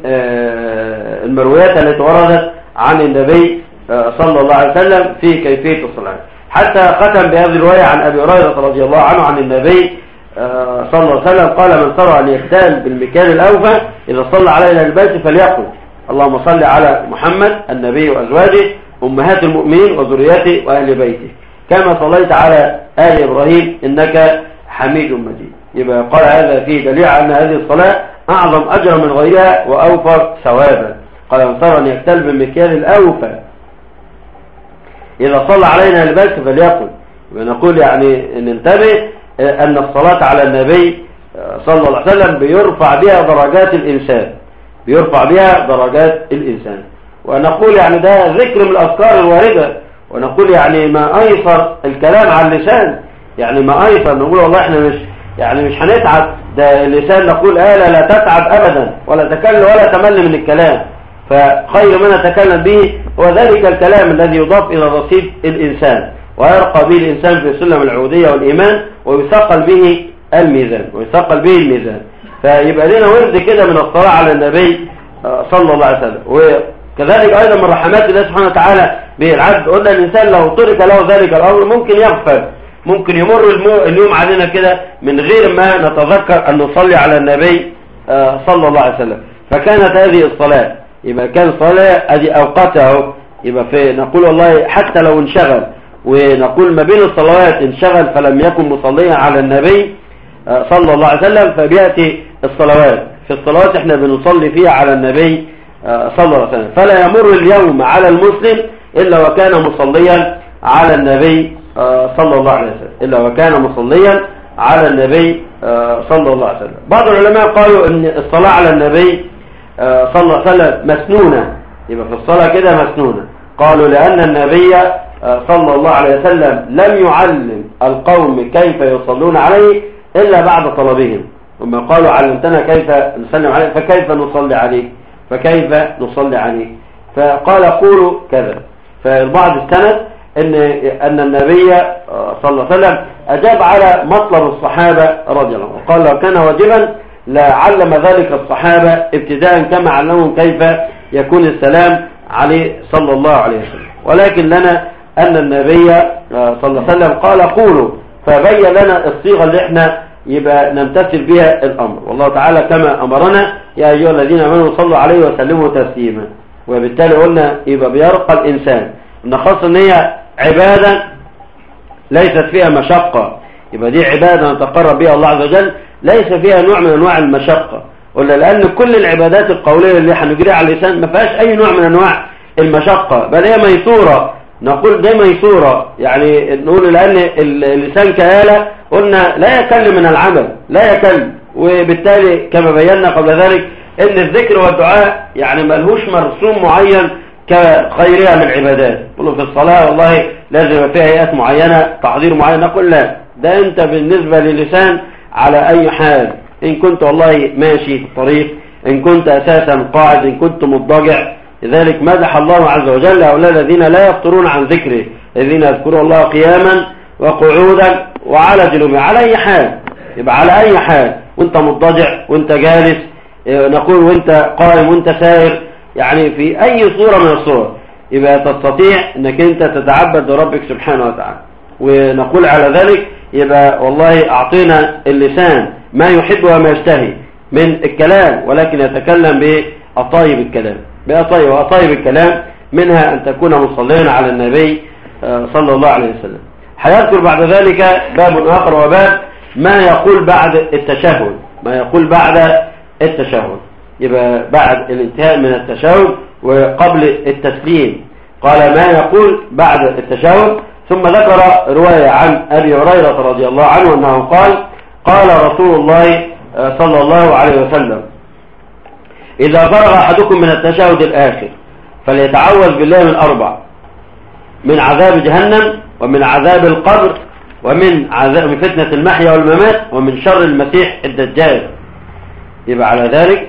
المرويات التي وردت عن النبي صلى الله عليه وسلم في كيفية الصلاة. حتى ختم بهذه الرواية عن ابي هريرة رضي الله عنه عن النبي صلى الله عليه وسلم قال: من سر أن يختال بالمكان الأوفى إذا صلى علينا البيت فليقل اللهم صل على محمد النبي وأزواجه أمهات المؤمنين وذريته وأهل بيته كما صليت على آل إبراهيم إنك حميد مجيد. يبقى قال هذا فيه دليل على أن هذه الصلاة أعظم أجرا من غيرها وأوفر ثوابا. قال: من سر أن يختال بالمكان الأوفى إذا صلى علينا البيت فليقل. ونقول يعني ننتبه أن الصلاة على النبي صلى الله عليه وسلم بيرفع بها درجات الإنسان بيرفع بها درجات الإنسان. ونقول يعني ده ذكر من الأذكار الواردة، ونقول يعني ما أيسر الكلام على اللسان، يعني ما أيسر نقول والله احنا مش يعني مش هنتعب، ده اللسان نقول آلة لا تتعب أبدا ولا تكلم ولا تمل من الكلام، فخير ما نتكلم به هو ذلك الكلام الذي يضاف إلى رصيد الإنسان ويرقى به الإنسان في سلم العبودية والإيمان ويثقل به الميزان ويثقل به الميزان. فيبقى لنا ورد كده من الصلاة على النبي صلى الله عليه وسلم. وكذلك أيضا من رحمات الله سبحانه وتعالى بالعبد، قلنا الإنسان لو ترك له ذلك الأمر ممكن يغفل، ممكن يمر اليوم علينا كده من غير ما نتذكر أن نصلي على النبي صلى الله عليه وسلم. فكانت هذه الصلاة يبقى كان الصلاة هذه أوقاتها، يبقى في نقول والله حتى لو انشغل، ونقول ما بين الصلوات انشغل فلم يكن مصليا على النبي صلى الله عليه وسلم فبيأتي الصلوات. في الصلوات احنا بنصلي فيها على النبي صلى الله عليه وسلم، فلا يمر اليوم على المسلم إلا وكان مصليا على النبي صلى الله عليه وسلم إلا وكان مصليا على النبي صلى الله عليه وسلم. بعض العلماء قالوا ان الصلاة على النبي صلى الله عليه وسلم مسنونة، يبقى في الصلاة كده مسنونة. قالوا لأن النبي صلى الله عليه وسلم لم يعلم القوم كيف يصلون عليه إلا بعد طلبهم، ثم قالوا علمتنا كيف نسلم عليه فكيف نصلي عليه فكيف نصلي عليه فقال قولوا كذا. فالبعض استند ان ان النبي صلى الله عليه وسلم اجاب على مطلب الصحابه رضي الله عنهم، قال لو كان واجبا لعلم ذلك الصحابه ابتداء كما علمهم كيف يكون السلام عليه صلى الله عليه وسلم. ولكن لنا ان النبي صلى الله عليه وسلم قال قولوا، فبين لنا الصيغه اللي احنا يبقى نمتثل بها الامر. والله تعالى كما امرنا يا ايها الذين امنوا صلوا عليه وسلموا تسليما. وبالتالي قلنا يبقى بيرقى الانسان ان خاصه ان هي عباده ليست فيها مشقه، يبقى دي عباده نتقرب بها الله عز وجل ليس فيها نوع من انواع المشقه. قلنا لان كل العبادات القوليه اللي هنجريها على اللسان ما فيهاش اي نوع من انواع المشقه، بل هي ميسوره. نقول دي ميسوره، يعني نقول لان اللسان كآلة قلنا لا يكل من العمل لا يكل. وبالتالي كما بينا قبل ذلك ان الذكر والدعاء يعني ملهوش مرسوم معين كغيرها من العبادات. قلوا في الصلاة والله لازم فيها هيئات معينة تحضير معين، نقول لا، ده انت بالنسبة للسان على اي حال إن كنت والله ماشي في الطريق، إن كنت أساسا قاعد، إن كنت مضطجع. لذلك مدح الله عز وجل هؤلاء الذين لا يفطرون عن ذكره، الذين يذكرون الله قياما وقعودا وعلى جنوبهم، على أي حال، يبقى على أي حال، وانت مضطجع وانت جالس، نقول وانت قائم وانت سائر، يعني في أي صورة من الصور يبقى تستطيع انك انت تتعبد لربك سبحانه وتعالى. ونقول على ذلك يبقى والله أعطينا اللسان ما يحب وما يشتهي من الكلام، ولكن يتكلم بأطايب الكلام، بأطايب وأطايب الكلام منها أن تكون مصليا على النبي صلى الله عليه وسلم. هيذكر بعد ذلك باب آخر، وباب ما يقول بعد التشهد، ما يقول بعد التشهد، يبقى بعد الانتهاء من التشهد وقبل التسليم قال ما يقول بعد التشهد. ثم ذكر رواية عن أبي هريرة رضي الله عنه أنه قال قال رسول الله صلى الله عليه وسلم إذا فرغ أحدكم من التشهد الآخر فليتعوذ بالله من أربع: من عذاب جهنم، ومن عذاب القبر، ومن عذاب من فتنة المحيا والممات، ومن شر المسيح الدجال. يبقى على ذلك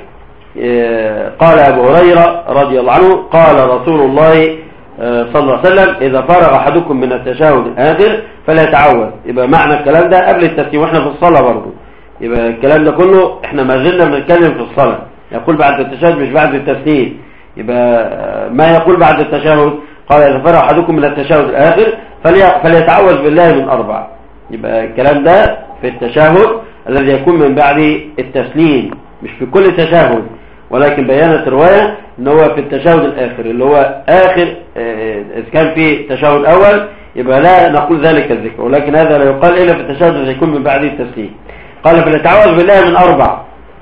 قال أبو هريرة رضي الله عنه قال رسول الله صلى الله عليه وسلم إذا فرغ أحدكم من التشهد الآخر فليتعوذ. يبقى معنى الكلام ده قبل التسليم، واحنا في الصلاة برضه، يبقى الكلام ده كله احنا ما زلنا بنتكلم في الصلاة، يقول بعد التشهد مش بعد التسليم. يبقى ما يقول بعد التشهد قال إذا فرغ أحدكم من التشهد الآخر فليتعوذ بالله من أربع. يبقى الكلام ده في التشهد الذي يكون من بعد التسليم، مش في كل تشهد، ولكن بيانت الرواية ان هو في التشهد الآخر اللي هو آخر، إذا كان في تشهد أول يبقى لا نقول ذلك الذكر، ولكن هذا لا يقال إلا في التشهد الذي يكون من بعد التسليم. قال فليتعوذ بالله من أربع: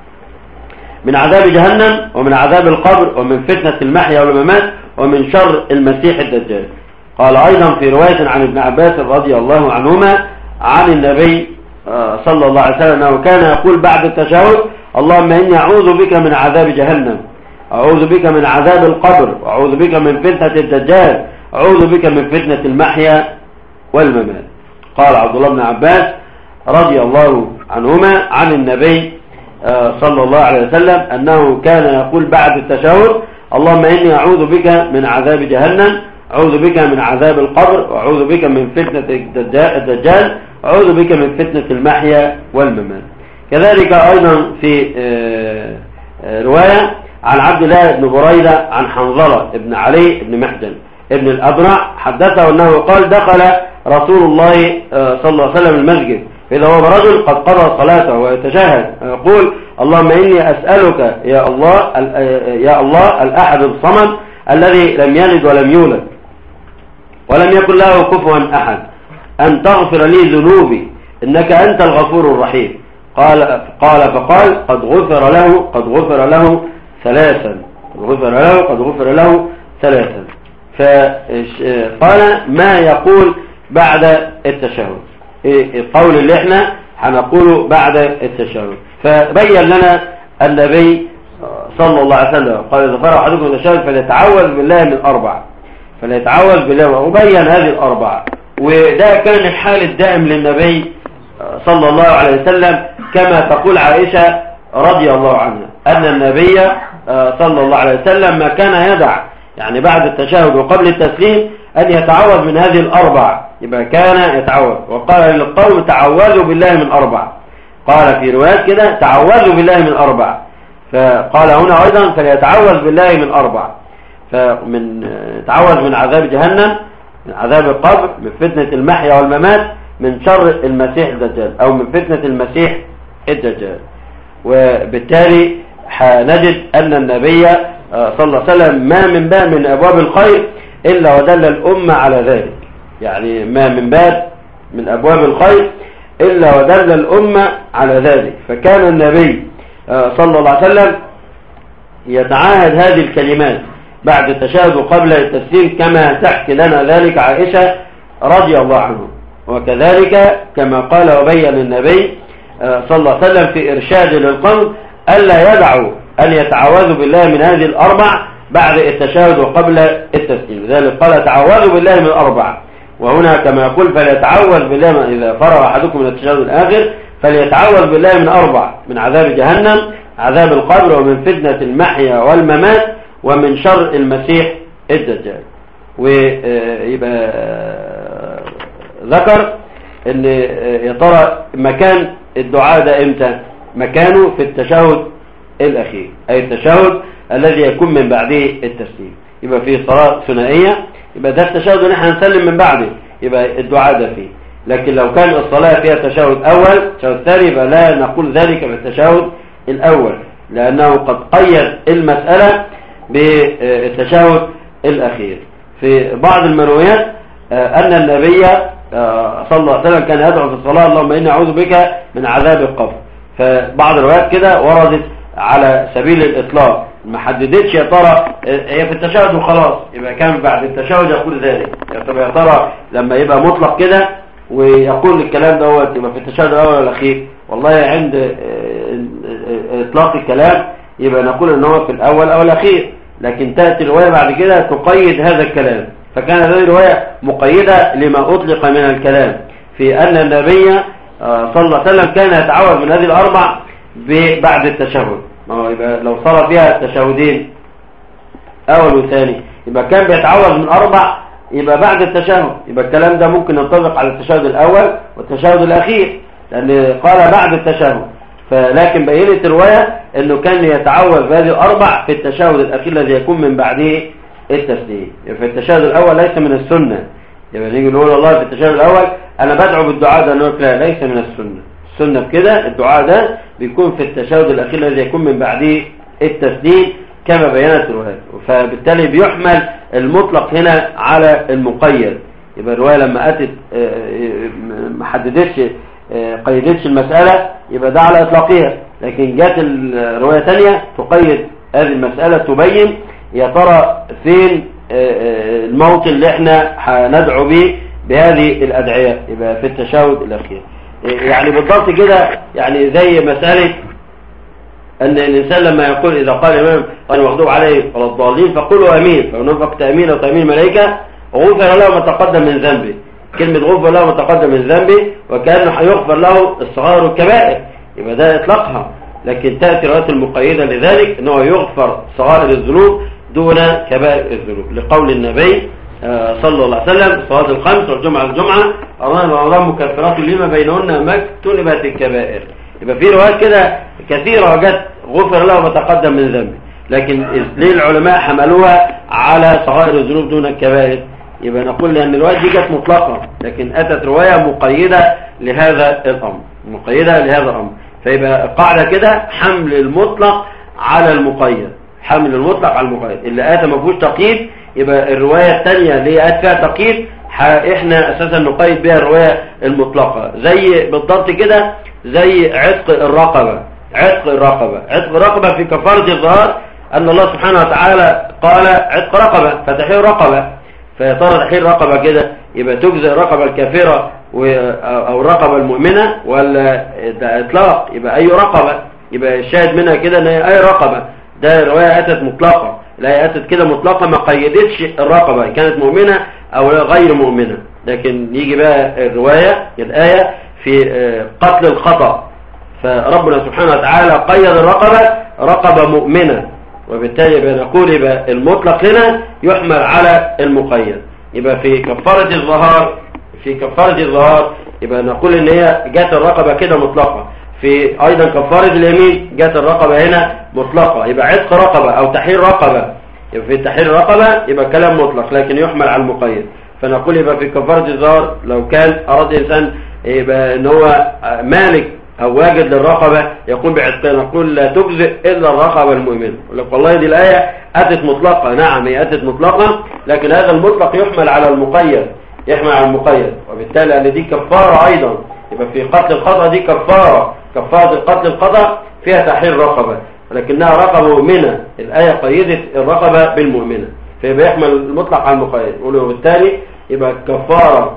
من عذاب جهنم، ومن عذاب القبر، ومن فتنة المحيا والممات، ومن شر المسيح الدجال. قال أيضا في رواية عن ابن عباس رضي الله عنهما عن النبي صلى الله عليه وسلم أنه كان يقول بعد التشهد اللهم إني أعوذ بك من عذاب جهنم، أعوذ بك من عذاب القبر، وأعوذ بك من فتنة الدجال، أعوذ بك من فتنة المحيا والممات. قال عبد الله بن عباس رضي الله عنهما عن النبي صلى الله عليه وسلم أنه كان يقول بعد التشهد اللهم إني أعوذ بك من عذاب جهنم، أعوذ بك من عذاب القبر، وأعوذ بك من فتنة الدجال، أعوذ بك من فتنة المحيا والممات. كذلك أيضا في رواية عن عبد الله بن بريدة عن حنظلة بن علي بن محجن ابن الأبرع حدثه أنه قال دخل رسول الله صلى الله عليه وسلم المسجد فإذا هو رجل قد قضى صلاته ويتشهد يقول اللهم إني أسألك يا الله يا الله الأحد الصمد الذي لم يلد ولم يولد ولم يكن له كفوا أحد أن تغفر لي ذنوبي إنك أنت الغفور الرحيم. قال قال فقال قد غفر له قد غفر له ثلاثا قد غفر له قد غفر له ثلاثا. فقال ما يقول بعد التشهد، القول اللي احنا هنقوله بعد التشهد. فبين لنا النبي صلى الله عليه وسلم قال إذا فرغ أحدكم من التشهد فليتعوذ بالله من أربع، فليتعوذ بالله، وبين هذه الأربع. وده كان الحال الدائم للنبي صلى الله عليه وسلم كما تقول عائشة رضي الله عنها أن النبي صلى الله عليه وسلم ما كان يدع يعني بعد التشهد وقبل التسليم أن يتعوذ من هذه الأربع، يبقى كان يتعوذ. وقال للقوم تعوذوا بالله من أربع، قال في روايات كده تعوذوا بالله من أربع، فقال هنا أيضا فليتعوذ بالله من أربع، فمن تعوذ من عذاب جهنم، من عذاب القبر، من فتنة المحيا والممات، من شر المسيح الدجال أو من فتنة المسيح الدجال. وبالتالي نجد أن النبي صلى الله عليه وسلم ما من باب من أبواب الخير إلا ودل الأمة على ذلك، يعني ما من باب من أبواب الخير إلا ودل الأمة على ذلك. فكان النبي صلى الله عليه وسلم يتعاهد هذه الكلمات بعد التشهد وقبل التسليم كما تحكي لنا ذلك عائشة رضي الله عنه. وكذلك كما قال وبين النبي صلى الله عليه وسلم في إرشاد للقوم ألا يدعوا أن يتعوذوا بالله من هذه الأربع بعد التشهد وقبل التسليم، لذلك قال تعوذوا بالله من أربع. وهنا كما يقول فليتعوذ بالله إذا فرغ أحدكم من التشهد الآخر فليتعوذ بالله من أربع: من عذاب جهنم، عذاب القبر، ومن فتنة المحيا والممات، ومن شر المسيح الدجال. ويبقى ذكر ان يا ترى مكان الدعاء ده امتى؟ مكانه في التشهد الاخير، اي التشهد الذي يكون من بعده التسليم. يبقى في صلاة ثنائية يبقى ده التشهد اللي احنا هنسلم من بعده، يبقى الدعاء ده فيه. لكن لو كان الصلاة فيها تشهد اول تشهد ثاني فلا نقول ذلك بالتشهد الاول، لانه قد قيد المسألة بالتشهد الاخير. في بعض المرويات ان النبي صلى الله عليه وسلم كان يدعو في الصلاة: اللهم إني أعوذ بك من عذاب القبر. فبعض الروايات كده وردت على سبيل الإطلاق، ما حددتش يا ترى هي في التشهد وخلاص، يبقى كان بعد التشهد يقول ذلك. يا ترى لما يبقى مطلق كده ويقول الكلام دوت يبقى في التشهد الأول ولا الأخير؟ والله عند إطلاق الكلام يبقى نقول إن هو في الأول أو الأخير، لكن تأتي الرواية بعد كده تقيد هذا الكلام، فكان هذه الرواية مقيدة لما أطلق من الكلام في أن النبي صلى الله عليه وسلم كان يتعوذ من هذه الأربع بعد التشهد. يبقى لو صار فيها التشهدين أول وثاني يبقى كان بيتعوذ من أربع يبقى بعد التشهد، يبقى الكلام ده ممكن ينطبق على التشهد الأول والتشهد الأخير، لأن قال بعد التشهد. فلكن بينت الرواية أنه كان يتعوذ بهذه الأربع في التشهد الأخير الذي يكون من بعده التسليم. في التشهد الأول ليس من السنة، يبقى نيجي نقول والله في التشهد الأول أنا بدعو بالدعاء ده، نقول لا ليس من السنة. السنة بكده الدعاء ده بيكون في التشهد الأخير الذي يكون من بعده التسليم كما بينت الرواية، فبالتالي بيحمل المطلق هنا على المقيد. يبقى الرواية لما أتت ما حددتش قيدتش المسألة يبقى ده على إطلاقها، لكن جات الرواية تانية تقيد هذه المسألة، تبين يا ترى فين الموطن اللي احنا هندعو به بهذه الأدعية. يبقى في التشهد الأخير يعني بالضبط كده، يعني زي مسألة أن الإنسان لما يقول إذا قال الإمام أنا مغضوب عليه ولا الضالين فقولوا أمين، فنفق تأمين وتأمين ملائكة غفر له ما تقدم من ذنبه. كلمة غفر له ما تقدم من ذنبه وكأنه هيغفر له الصغائر والكبائر، يبقى ده إطلاقها. لكن تأتي الروايات المقيدة لذلك أنه يغفر صغائر الذنوب دون كبائر الذنوب، لقول النبي صلى الله عليه وسلم صلاة الخمس والجمعة الجمعة الله مكفرات لما بينهن ما اجتنبت الكبائر. يبقى في روايات كده كثيرة وجدت غفر له ما تقدم من ذنبه، لكن ليه العلماء حملوها على صغائر الذنوب دون الكبائر؟ يبقى نقول لأن الرواية دي كانت مطلقة، لكن أتت رواية مقيدة لهذا الأمر، مقيدة لهذا الأمر. فيبقى قاعدة كده حمل المطلق على المقيد، حمل المطلق على المقيد. اللي آتى ما فيهوش تقييد يبقى الرواية الثانية اللي آتى فيها تقييد احنا أساسا نقيد بها الرواية المطلقة. زي بالضبط كده زي عتق الرقبة، عتق الرقبة عتق الرقبة في كفارة الظهار أن الله سبحانه وتعالى قال عتق رقبة فتحير رقبة، فيطار تحير رقبة كده يبقى تجزئ الرقبة الكافرة أو الرقبة المؤمنة ولا ده إطلاق؟ يبقى أي رقبة، يبقى الشاهد منها كده أن هي أي رقبة. ده الرواية أتت مطلقة، لا أتت كده مطلقة ما قيدتش الرقبة كانت مؤمنة أو غير مؤمنة. لكن يجي بقى الرواية الآية في قتل الخطأ، فربنا سبحانه وتعالى قيد الرقبة رقبة مؤمنة، وبالتالي بنقول يبقى المطلق هنا يحمل على المقيد. يبقى في كفارة الظهار في كفارة الظهار يبقى نقول ان هي جات الرقبة كده مطلقة. في ايضا كفارة اليمين جات الرقبة هنا مطلقة، يبقى عتق رقبة او تحرير رقبة. يبقى في تحرير رقبة يبقى كلام مطلق لكن يحمل على المقيد. فنقول يبقى في كفارة الظهار لو كان اراد انسان يبقى ان هو مالك او واجد للرقبة يقوم بعتقها، نقول لا تجزئ الا الرقبة المؤمنة. يقول لك والله دي الآية اتت مطلقة، نعم هي اتت مطلقة، لكن هذا المطلق يحمل على المقيد، يحمل على المقيد. وبالتالي ان دي كفارة ايضا، يبقى في قتل الخطأ دي كفارة، كفارة القتل الخطأ فيها تحرير رقبة ولكنها رقبة مؤمنة، الآية قيدت الرقبة بالمؤمنة، فيبقى يحمل المطلق على المقيد. وبالتالي يبقى كفارة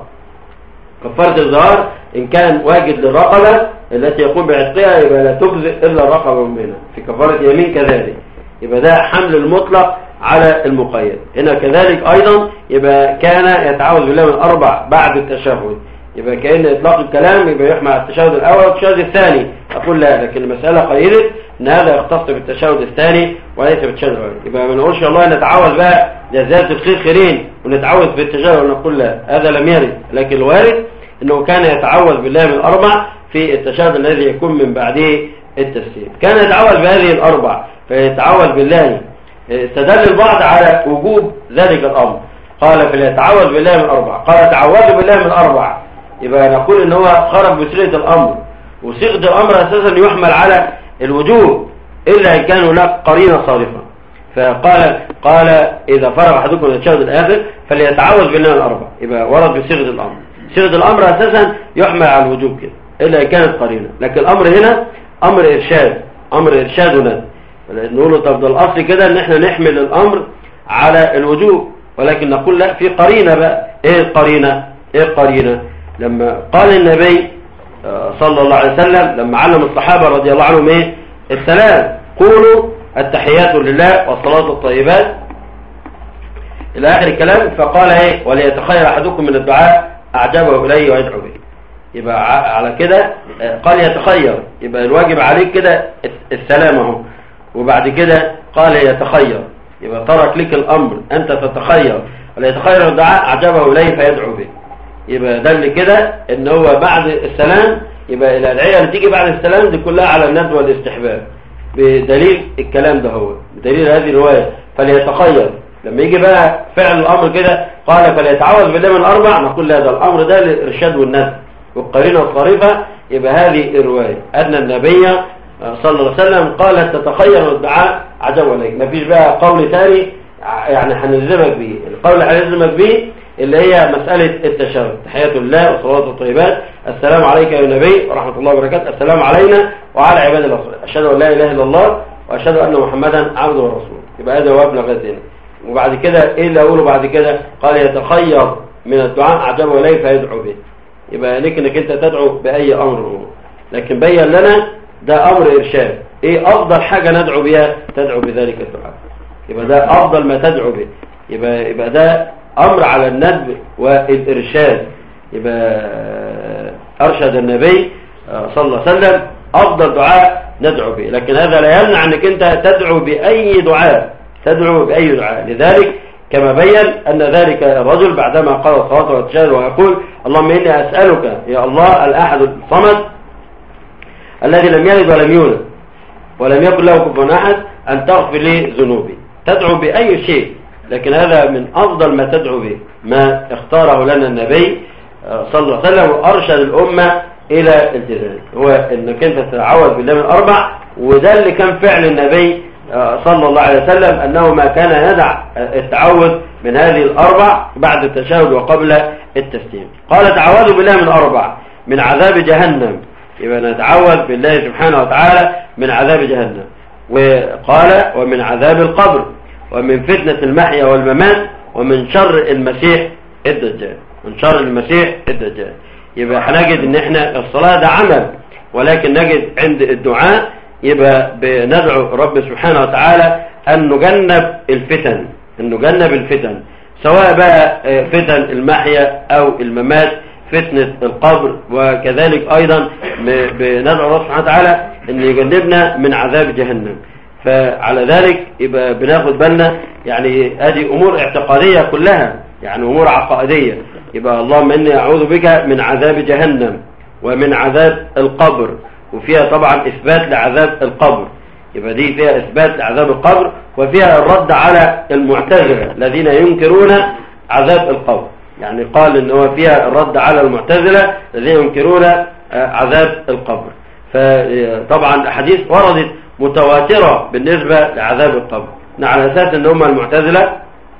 كفارة الظهار إن كان واجد للرقبة التي يقوم بعتقها يبقى لا تجزئ إلا الرقبة المؤمنة. في كفارة يمين كذلك، يبقى ده حمل المطلق على المقيد. هنا كذلك أيضا يبقى كان يتعوذ بالله من أربع بعد التشهد، يبقى كأن إطلاق الكلام يبقى يحمل على التشهد الأول والتشهد الثاني. أقول لا، لكن المسألة قيدت إن هذا يختص بالتشهد الثاني وليس بالتشهد الأول. يبقى ما نقولش الله نتعوذ بقى جزاء الخير خيرين ونتعوذ بالتشهد ونقول لا، هذا لم يرد. لكن الوارد إنه كان يتعوذ بالله من الأربع في التشهد الذي يكون من بعده التسليم. كان يتعوذ بهذه الأربع فيتعوذ بالله. استدل البعض على وجوب ذلك الأمر، قال فليتعوذ بالله من الأربع، قال تعوذوا بالله من الأربع، يبقى نقول إن هو خرج بصيغة الأمر، وصيغة الأمر أساسا يحمل على الوجوب إلا إن كان هناك قرينة صارفة. فقال قال إذا فرغ أحدكم من التشهد الآخر فليتعوذ بالله من الأربع، يبقى ورد بصيغة الأمر. صيغة الأمر أساسا يحمل على الوجوب كده إلا إن كانت قرينة، لكن الأمر هنا أمر إرشاد، أمر إرشاد وندب. نقول له طب ده الأصل كده إن إحنا نحمل الأمر على الوجوب، ولكن نقول لا، في قرينة بقى. إيه القرينة؟ إيه القرينة؟ لما قال النبي صلى الله عليه وسلم لما علم الصحابة رضي الله عنهم إيه؟ السلام، قولوا التحيات لله والصلاة الطيبات إلى آخر الكلام. فقال إيه؟ وليتخير أحدكم من الدعاء أعجبه إليه ويدعو به. يبقى على كده قال يتخير، يبقى الواجب عليك كده السلام اهو، وبعد كده قال يتخير، يبقى ترك لك الأمر أنت تتخير، وليتخير الدعاء أعجبه إليه فيدعو به. يبقى دل كده إن هو بعد السلام، يبقى الأدعية اللي تيجي بعد السلام دي كلها على الندب والاستحباب بدليل الكلام ده، هو بدليل هذه الرواية فليتخير. لما يجي بقى فعل الأمر كده قال فليتعوذ بالله من الأربع، نقول لا، ده الأمر ده للإرشاد والندب والقرينة الصارفة. يبقى هذه الرواية أن النبي صلى الله عليه وسلم قال تتخير الدعاء عجب إليك، ما فيش بقى قول ثاني يعني هنلزمك به. القول اللي هنلزمك به اللي هي مسألة التشهد، تحيات الله والصلوات والطيبات، السلام عليك يا نبي ورحمة الله وبركاته، السلام علينا وعلى عباد الله الصالحين، أشهد أن لا إله إلا الله وأشهد أن محمدا عبده ورسوله. يبقى هذا هو أبلغ الدين. وبعد كده إيه اللي أقوله بعد كده؟ قال يتخير من الدعاء أعجبه إليه فيدعو به. يبقى لك انك انت تدعو باي امر هو، لكن بين لنا ده امر ارشاد. ايه افضل حاجة ندعو بها؟ تدعو بذلك الدعاء، يبقى ده افضل ما تدعو به. يبقى يبقى ده امر على الندب والارشاد. يبقى ارشد النبي صلى الله عليه وسلم افضل دعاء ندعو به، لكن هذا لا يمنع انك انت تدعو باي دعاء، تدعو باي دعاء. لذلك كما بين أن ذلك الرجل بعدما قال الصلاة والتشهد ويقول اللهم إني أسألك يا الله الأحد الصمد الذي لم يلد ولم يولد ولم يكن له كفوا أحد أن تغفر لي ذنوبي. تدعو بأي شيء، لكن هذا من أفضل ما تدعو به، ما اختاره لنا النبي صلى الله عليه وسلم وأرشد الأمة إلى التزام، هو أنك أنت تتعوذ بالله من الأربع. وده اللي كان فعل النبي صلى الله عليه وسلم، أنه ما كان يدع التعوذ من هذه الأربع بعد التشهد وقبل التسليم. قال تعوذوا بالله من أربع، من عذاب جهنم. يبقى نتعوذ بالله سبحانه وتعالى من عذاب جهنم، وقال ومن عذاب القبر، ومن فتنة المحيا والممات، ومن شر المسيح الدجال، من شر المسيح الدجال. يبقى هنجد ان احنا الصلاة ده عمل، ولكن نجد عند الدعاء يبقى بندعو رب سبحانه وتعالى أن نجنب الفتن، أن نجنب الفتن، سواء بقى فتن المحيا أو الممات، فتنة القبر، وكذلك أيضا بندعو الله سبحانه وتعالى أن يجنبنا من عذاب جهنم. فعلى ذلك يبقى بناخد بالنا، يعني هذه أمور اعتقادية كلها، يعني أمور عقائدية. يبقى اللهم إني أعوذ بك من عذاب جهنم ومن عذاب القبر، وفيها طبعا إثبات لعذاب القبر. يبقى دي فيها إثبات لعذاب القبر، وفيها الرد على المعتزلة الذين ينكرون عذاب القبر. يعني قال إن هو فيها الرد على المعتزلة الذين ينكرون عذاب القبر. فطبعا الأحاديث وردت متواترة بالنسبة لعذاب القبر، على أساس إن هم المعتزلة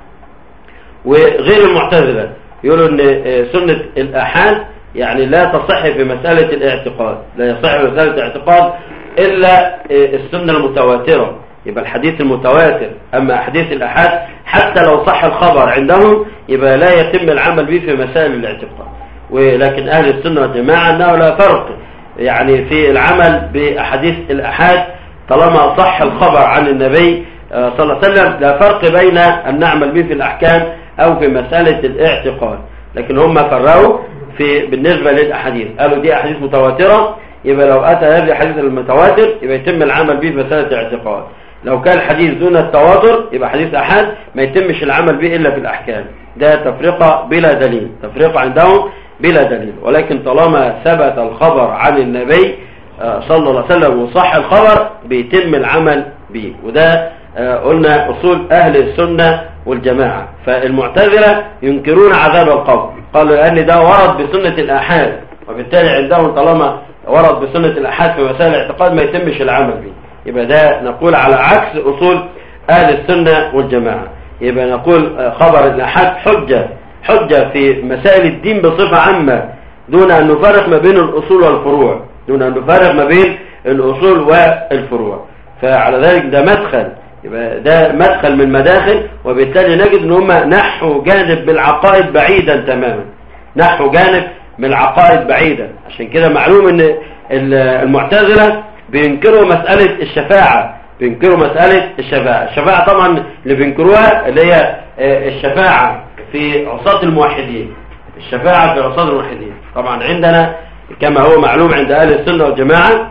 وغير المعتزلة يقولوا إن سنة الآحاد يعني لا تصح في مسألة الاعتقاد، لا يصح في مسألة الاعتقاد إلا السنة المتواترة، يبقى الحديث المتواتر. أما أحاديث الآحاد حتى لو صح الخبر عندهم يبقى لا يتم العمل به في مسائل الاعتقاد. ولكن أهل السنة والجماعة أنه لا فرق يعني في العمل بأحاديث الآحاد طالما صح الخبر عن النبي صلى الله عليه وسلم، لا فرق بين أن نعمل به في الأحكام أو في مسألة الاعتقاد. لكن هم فرقوا في بالنسبة للأحاديث، قالوا دي أحاديث متواترة، يبقى لو أتى هذه الحديث المتواتر يبقى يتم العمل به في مسألة الاعتقاد. لو كان الحديث دون التواتر يبقى حديث أحد ما يتمش العمل به إلا في الأحكام. ده تفرقة بلا دليل، تفرقة عندهم بلا دليل. ولكن طالما ثبت الخبر عن النبي صلى الله عليه وسلم وصح الخبر بيتم العمل به. وده قلنا أصول أهل السنة والجماعة. فالمعتزلة ينكرون عذاب القبر، قالوا لأن ده ورد بسنة الآحاد، وبالتالي عندهم طالما ورد بسنة الآحاد في مسائل الاعتقاد ما يتمش العمل به. يبقى ده نقول على عكس أصول أهل السنة والجماعة. يبقى نقول خبر الآحاد حجة حجة في مسائل الدين بصفة عامة، دون أن نفرق ما بين الأصول والفروع، دون أن نفرق ما بين الأصول والفروع. فعلى ذلك ده مدخل، يبقى ده مدخل من مداخل، وبالتالي نجد ان هم نحو جانب بالعقائد بعيدا تماما، نحو جانب من العقائد بعيدا. عشان كده معلوم ان المعتزلة بينكروا مسألة الشفاعة، بينكروا مسألة الشفاعة. الشفاعة طبعا اللي بينكروها اللي هي الشفاعة في عصاة الموحدين، الشفاعة في عصاة الموحدين. طبعا عندنا كما هو معلوم عند أهل السنة والجماعة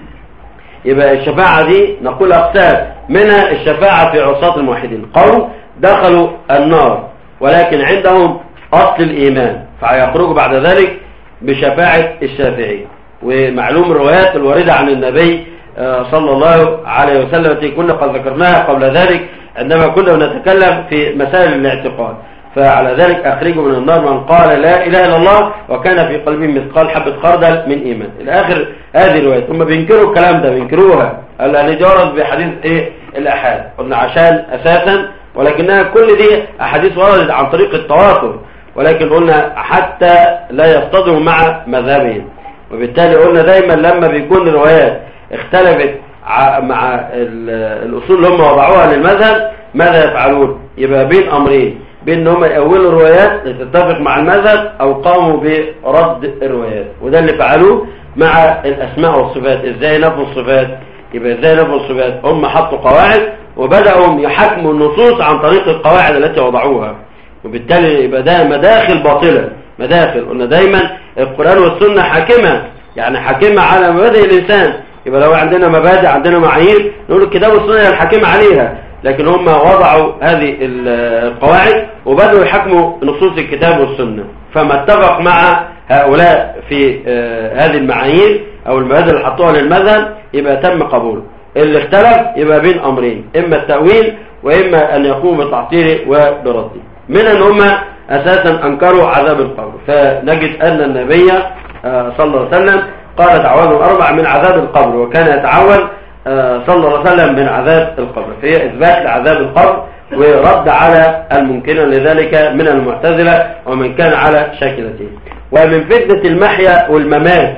يبقى الشفاعة دي نقول أقسام، منها الشفاعة في عصاة الموحدين، قوم دخلوا النار ولكن عندهم أصل الإيمان فيخرجوا بعد ذلك بشفاعة الشافعي. ومعلوم الروايات الواردة عن النبي صلى الله عليه وسلم التي كنا قد ذكرناها قبل ذلك عندما كنا نتكلم في مسائل الاعتقاد. فعلى ذلك أخرجوا من النار من قال لا إله إلا الله وكان في قلبه مثقال حبة خردل من إيمان إلى آخر هذه الروايات. هم بينكروا الكلام ده، بينكروها لأن جرت بحديث إيه الأحاد، قلنا عشان أساسا، ولكنها كل دي أحاديث وردت عن طريق التواتر، ولكن قلنا حتى لا يصطدموا مع مذهبهم. وبالتالي قلنا دايما لما بيكون الروايات اختلفت مع الأصول اللي هم وضعوها للمذهب ماذا يفعلون؟ يبقى بين أمرين، بين ان هم يأولوا الروايات لتتفق مع المذهب او قاموا برد الروايات. وده اللي فعلوه مع الاسماء والصفات. ازاي نفوا الصفات؟ يبقى ازاي نفوا الصفات؟ هم حطوا قواعد وبدأوا يحكموا النصوص عن طريق القواعد التي وضعوها، وبالتالي يبقى ده مداخل باطلة. مداخل قلنا دايما القرآن والسنة حاكمة، يعني حاكمة على مبادئ الإنسان. يبقى لو عندنا مبادئ عندنا معايير نقول الكتاب والسنة الحاكمة عليها، لكن هم وضعوا هذه القواعد وبدأوا يحكموا نصوص الكتاب والسنة. فما اتفق مع هؤلاء في هذه المعايير أو المبادئ اللي حطوها للمذهب يبقى تم قبوله. اللي اختلف يبقى بين أمرين، إما التأويل وإما أن يقوم بتعطيله وبرده. من أن هم أساسا أنكروا عذاب القبر، فنجد أن النبي صلى الله عليه وسلم قال تعوذ الأربع من عذاب القبر، وكان يتعوذ صلى الله عليه وسلم من عذاب القبر. فهي إثبات لعذاب القبر ورد على الممكنين لذلك من المعتزلة ومن كان على شاكلته. ومن فتنة المحيا والممات،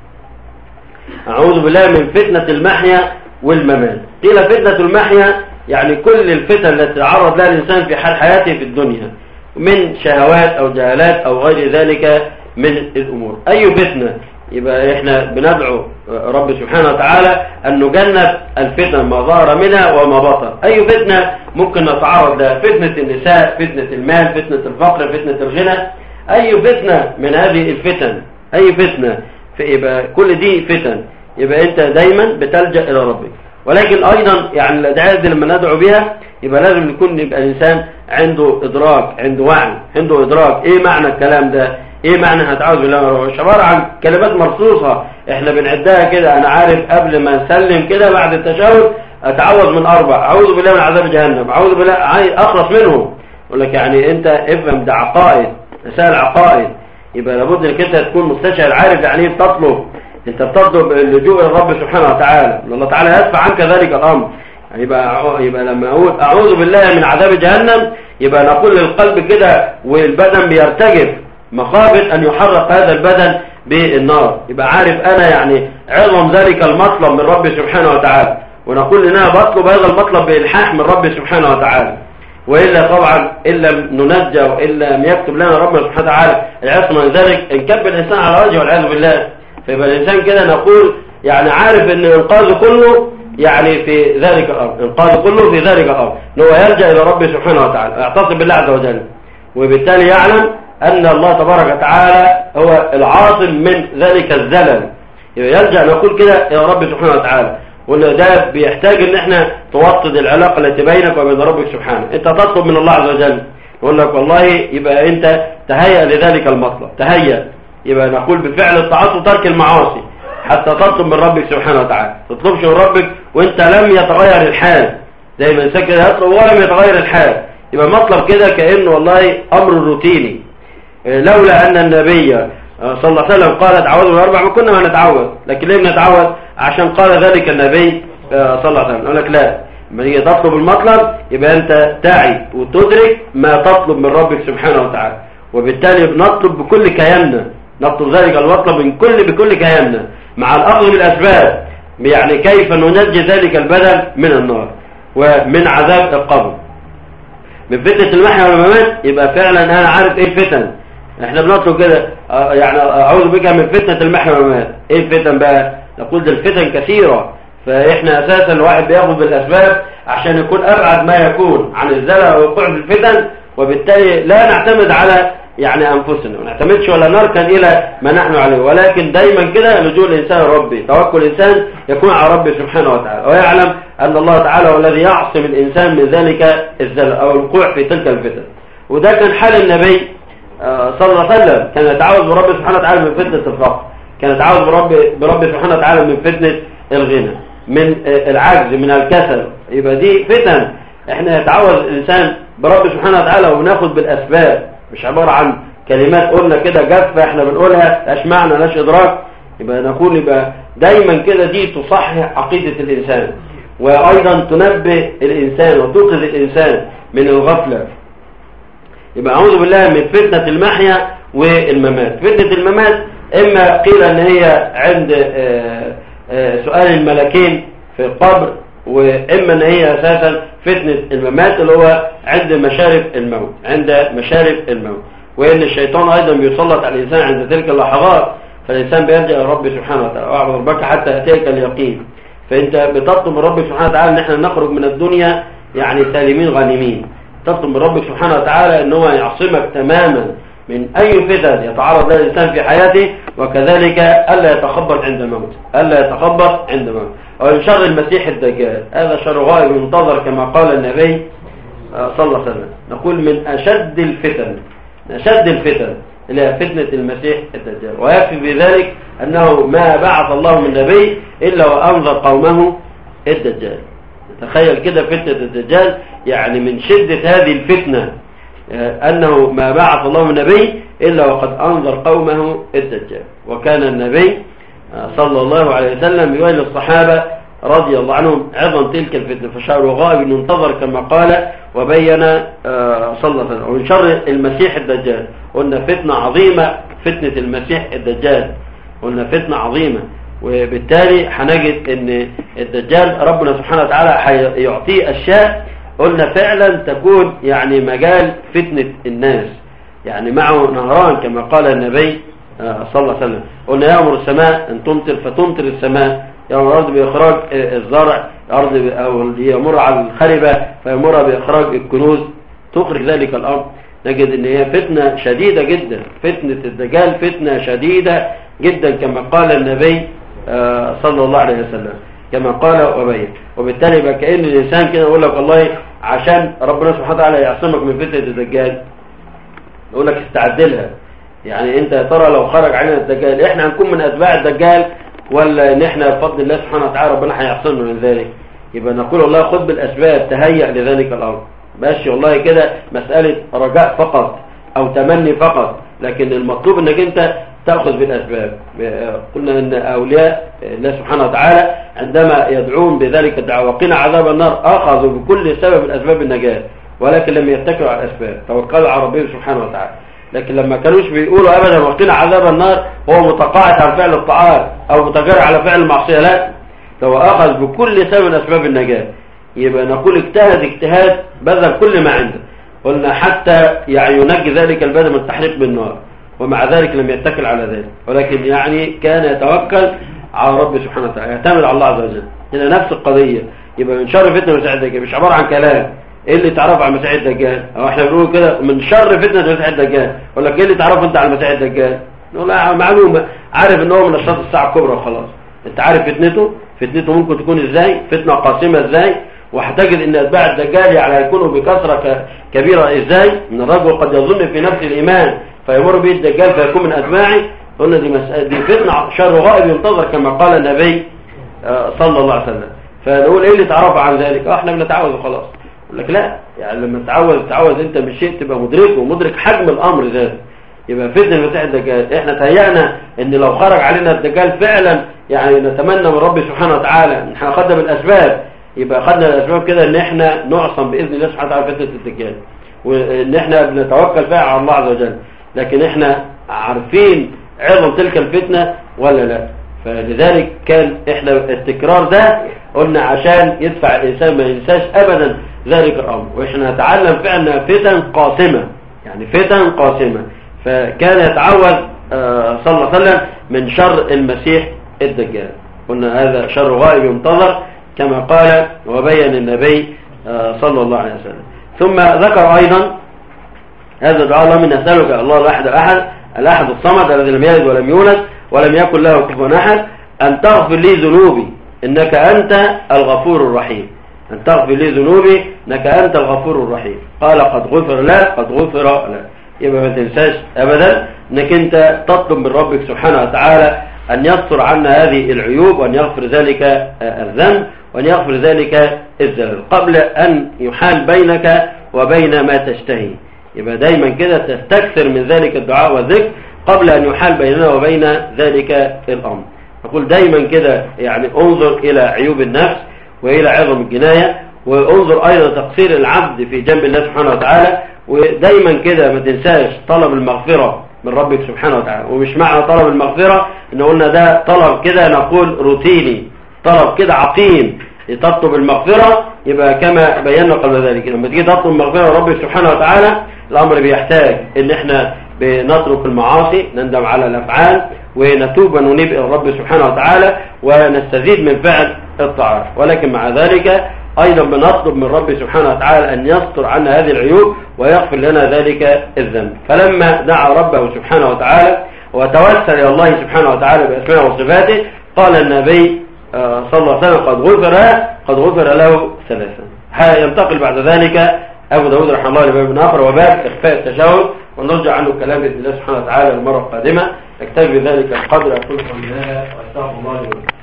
أعوذ بالله من فتنة المحيا والممات. قيل فتنة المحيا يعني كل الفتن التي تعرض لها الإنسان في حال حياته في الدنيا من شهوات أو جهالات أو غير ذلك من الأمور. أي فتنة؟ يبقى احنا بندعو رب سبحانه وتعالى أن نجنب الفتن ما ظهر منها وما بطن. أي فتنة ممكن نتعرض لها؟ فتنة النساء، فتنة المال، فتنة الفقر، فتنة الغنى. أي فتنة من هذه الفتن، أي فتنة، يبقى كل دي فتن. يبقى أنت دايما بتلجأ إلى ربك. ولكن أيضا يعني الأدعاء دي لما ندعو بها يبقى لازم يكون يبقى الإنسان عنده إدراك، عنده وعي، عنده إدراك. إيه معنى الكلام ده؟ ايه معنى هتعوذ بالله؟ مش عباره عن كلمات مرصوصه احنا بنعدها كده. انا عارف قبل ما نسلم كده بعد التشهد اتعوذ من اربع، اعوذ بالله من عذاب جهنم، اعوذ بالله اخلص منهم. يقول لك يعني انت افهم ده عقائد، مسائل عقائد. يبقى لابد انك انت تكون مستشعر عارف يعني ايه بتطلب. انت بتطلب اللجوء الى الرب سبحانه وتعالى، الله تعالى يدفع عنك ذلك الامر. يبقى يبقى لما اقول اعوذ بالله من عذاب جهنم يبقى نقول للقلب كده والبدن بيرتجف مخافة أن يحرق هذا البدن بالنار. يبقى عارف أنا يعني عظم ذلك المطلب من رب سبحانه وتعالى، ونقول لنا بطلب هذا المطلب بإلحاح من رب سبحانه وتعالى. وإلا طبعا إن لم ننجى وإن لم يكتب لنا رب سبحانه وتعالى العصمة من ذلك انكب الإنسان على وجهه والعياذ بالله. فيبقى الإنسان كده نقول يعني عارف أن إنقاذه كله يعني في ذلك الأمر، إنقاذه كله في ذلك الأمر، أنه يلجأ إلى رب سبحانه وتعالى، يعتصم بالله عز وجل. وبالتالي يعلم أن الله تبارك وتعالى هو العاصم من ذلك الزلل، يبقى يرجع نقول كده يا رب سبحانه وتعالى. وإن ده بيحتاج ان احنا توطد العلاقة التي بينك وبين ربك سبحانه. انت تطلب من الله عز وجل، يقول لك والله يبقى انت تهيأ لذلك المطلب، تهيأ، يبقى نقول بفعل الطاعات وترك المعاصي حتى تطلب من ربك سبحانه وتعالى. تطلبش من ربك وانت لم يتغير الحال، زي ما الانسان كده يطلب ولم يتغير الحال، يبقى مطلب كده كأنه والله امر روتيني. لولا ان النبي صلى الله عليه وسلم قال تعوذوا بالاربع ما كنا ما نتعوذ، لكن ليه بنتعوذ؟ عشان قال ذلك النبي صلى الله عليه وسلم. يقول لك لا، لما تيجي تطلب المطلب يبقى انت تعي وتدرك ما تطلب من ربك سبحانه وتعالى، وبالتالي بنطلب بكل كياننا، نطلب ذلك المطلب من كل بكل كياننا مع الاخذ بالاسباب، يعني كيف ننجي ذلك البدن من النار ومن عذاب القبر. من فتنة المحيا والممات يبقى فعلا انا عارف ايه الفتن. احنا بنطلب كده يعني اعوذ بك من فتنة المحيا والممات. ايه الفتن بقى؟ نقول ده الفتن كثيرة، فاحنا اساسا الواحد بياخذ بالاسباب عشان يكون ابعد ما يكون عن الزلل والوقوع في الفتن، وبالتالي لا نعتمد على يعني انفسنا، ما نعتمدش ولا نركن الى ما نحن عليه، ولكن دايما كده لجوء الانسان ربي، توكل الانسان يكون على ربي سبحانه وتعالى، ويعلم ان الله تعالى هو الذي يعصم الانسان من ذلك الزلل او الوقوع في تلك الفتن. وده كان حال النبي صلى الله عليه وسلم، كان يتعوذ برب سبحانه وتعالى من فتنة الفقر، كان يتعوذ برب برب سبحانه وتعالى من فتنة الغنى، من العجز، من الكسل. يبقى دي فتن احنا نتعوذ الانسان برب سبحانه وتعالى وناخد بالاسباب، مش عبارة عن كلمات قلنا كده جافة احنا بنقولها لاش معنى لاش ادراك. يبقى نقول يبقى دايما كده دي تصحح عقيدة الانسان، وايضا تنبه الانسان وتوقظ الانسان من الغفلة. يبقى اعوذ بالله من فتنة المحيا والممات. فتنة الممات اما قيل ان هي عند آآ آآ سؤال الملكين في القبر، واما ان هي اساسا فتنة الممات اللي هو عند مشارف الموت، عند مشارف الموت. وان الشيطان ايضا بيسلط على الانسان عند تلك اللحظات، فالانسان بيرجع الى رب سبحانه وتعالى، واعبد ربك حتى ياتيك اليقين. فانت بتطلب من رب سبحانه وتعالى ان احنا نخرج من الدنيا يعني سالمين غانمين، تطلب من رب سبحانه وتعالى ان هو يعصمك تماما من اي فتن يتعرض لها الانسان في حياته، وكذلك الا يتخبط عند الموت، الا يتخبط عند الموت. ومن شر المسيح الدجال، هذا شر غائب منتظر كما قال النبي صلى الله عليه وسلم. نقول من اشد الفتن، من اشد الفتن اللي هي فتنة المسيح الدجال، ويكفي بذلك انه ما بعث الله من نبي الا وانذر قومه الدجال. تخيل كده فتنة الدجال، يعني من شدة هذه الفتنة أنه ما بعث الله من نبي إلا وقد أنذر قومه الدجال. وكان النبي صلى الله عليه وسلم يقول للصحابة رضي الله عنهم عظم تلك الفتنة، فشعر غائب منتظر كما قال وبين صلى الله عليه وسلم. ومن شر المسيح الدجال قلنا فتنة عظيمة، فتنة المسيح الدجال قلنا فتنة عظيمة، وبالتالي هنجد ان الدجال ربنا سبحانه وتعالى هيعطيه اشياء قلنا فعلا تكون يعني مجال فتنة الناس، يعني معه نهران كما قال النبي صلى الله عليه وسلم. قلنا يأمر السماء ان تمطر فتمطر السماء، يأمر الارض باخراج الزرع، الارض او يمر على الخربة فيمر باخراج الكنوز تخرج ذلك الارض. نجد ان هي فتنة شديدة جدا، فتنة الدجال فتنة شديدة جدا كما قال النبي صلى الله عليه وسلم، كما قال وبين. وبالتالي يبقى كأن الإنسان كده يقول لك والله عشان ربنا سبحانه وتعالى يعصمك من فتنة الدجال يقول لك استعدلها. يعني انت ترى لو خرج علينا الدجال احنا هنكون من اتباع الدجال، ولا ان احنا بفضل الله سبحانه وتعالى ربنا هيعصمنا من ذلك؟ يبقى نقول والله خذ بالاسباب، تهيأ لذلك الامر. ماشي والله كده مسألة رجاء فقط او تمني فقط، لكن المطلوب انك انت تأخذ بالأسباب. قلنا أن أولياء الله سبحانه وتعالى عندما يدعون بذلك الدعوة وقنا عذاب النار أخذوا بكل سبب من أسباب النجاة، ولكن لم يتكلوا على الأسباب، توكلوا على ربهم سبحانه وتعالى. لكن لما كانوش بيقولوا أبدا وقنا عذاب النار هو متقاعد عن فعل الطاعات أو متجرع على فعل المعصية، لا، هو أخذ بكل سبب من أسباب النجاة. يبقى نقول اجتهد اجتهاد، بذل كل ما عنده. قلنا حتى يعني ينجي ذلك البدن من التحريق بالنار، ومع ذلك لم يتكل على ذلك، ولكن يعني كان يتوكل على رب سبحانه وتعالى، يعتمد على الله عز وجل. هنا نفس القضية. يبقى من شر فتنة المسيح الدجال مش عبارة عن كلام، ايه اللي تعرفه عن المسيح الدجال؟ او احنا بنقول كده من شر فتنه المسيح الدجال، يقول لك ايه اللي تعرفه انت عن المسيح الدجال؟ نقول لا معلومه، عارف ان هو من اشراط الساعه الكبرى وخلاص. انت عارف فتنته، فتنته ممكن تكون ازاي، فتنه قاسمه ازاي، وهتجد ان اتباع الدجال يعني هيكونوا بكثره كبيره ازاي. من الرجل قد يظن في نفس الايمان فيمر به الدجال فيكون من اتباعه. قلنا دي مساله، دي فتنه شر غائب ينتظر كما قال النبي صلى الله عليه وسلم. فنقول ايه اللي تعرف عن ذلك؟ اه احنا بنتعوذ وخلاص. يقول لك لا، يعني لما تتعوذ تتعوذ انت من شيء تبقى مدركه ومدرك حجم الامر ذاته. يبقى فتنه المسيح الدجال احنا تهيأنا ان لو خرج علينا الدجال فعلا يعني نتمنى من رب سبحانه وتعالى ان احنا خدنا بالاسباب، يبقى خدنا الاسباب كده ان احنا نعصم باذن الله سبحانه وتعالى فتنه الدجال، وان احنا بنتوكل فيها على الله عز وجل. لكن احنا عارفين عظم تلك الفتنه ولا لا؟ فلذلك كان احنا التكرار ده قلنا عشان يدفع الانسان ما ينساش ابدا ذلك الامر، واحنا نتعلم فعلا فتن قاسمه، يعني فتن قاسمه. فكان يتعوذ صلى الله عليه وسلم من شر المسيح الدجال. قلنا هذا شر غائب ينتظر كما قال وبين النبي صلى الله عليه وسلم. ثم ذكر ايضا هذا الدعاء: اللهم إني نسألك الله الاحد الاحد الاحد الصمد الذي لم يلد ولم يولد ولم يكن له كفوا احد ان تغفر لي ذنوبي انك انت الغفور الرحيم. ان تغفر لي ذنوبي انك انت الغفور الرحيم. قال قد غفر له، قد غفر له. يبقى ما تنساش ابدا انك انت تطلب من ربك سبحانه وتعالى ان يستر عنا هذه العيوب، وان يغفر ذلك الذنب، وان يغفر ذلك الزلل قبل ان يحال بينك وبين ما تشتهي. يبقى دايما كده تستكثر من ذلك الدعاء والذكر قبل ان يحال بيننا وبين ذلك الامر. نقول دايما كده يعني انظر الى عيوب النفس والى عظم الجنايه، وانظر ايضا تقصير العبد في جنب الله سبحانه وتعالى. ودايما كده ما تنساش طلب المغفرة من ربك سبحانه وتعالى. ومش معنى طلب المغفرة ان قلنا ده طلب كده نقول روتيني، طلب كده عقيم تطلب المغفرة. يبقى كما بينا قبل ذلك لما تيجي تطلب المغفرة ربك سبحانه وتعالى الامر بيحتاج ان احنا بنترك المعاصي، نندم على الافعال، ونتوب وننيب الى الرب سبحانه وتعالى، ونستزيد من فعل الطاعات. ولكن مع ذلك ايضا بنطلب من رب سبحانه وتعالى ان يستر عنا هذه العيوب ويغفر لنا ذلك الذنب. فلما دعا ربه سبحانه وتعالى وتوسل الى الله سبحانه وتعالى باسمائه وصفاته قال النبي صلى الله عليه وسلم قد غفر قد غفر له ثلاثا. ينتقل بعد ذلك ابو داود رحمه الله لباب اخر وباب اخفاء التشهد، ونرجع عنه الكلام باذن الله سبحانه وتعالى المره القادمه. نكتفي بذلك القدر. اقول قولي هذا واستغفر الله لي ولكم.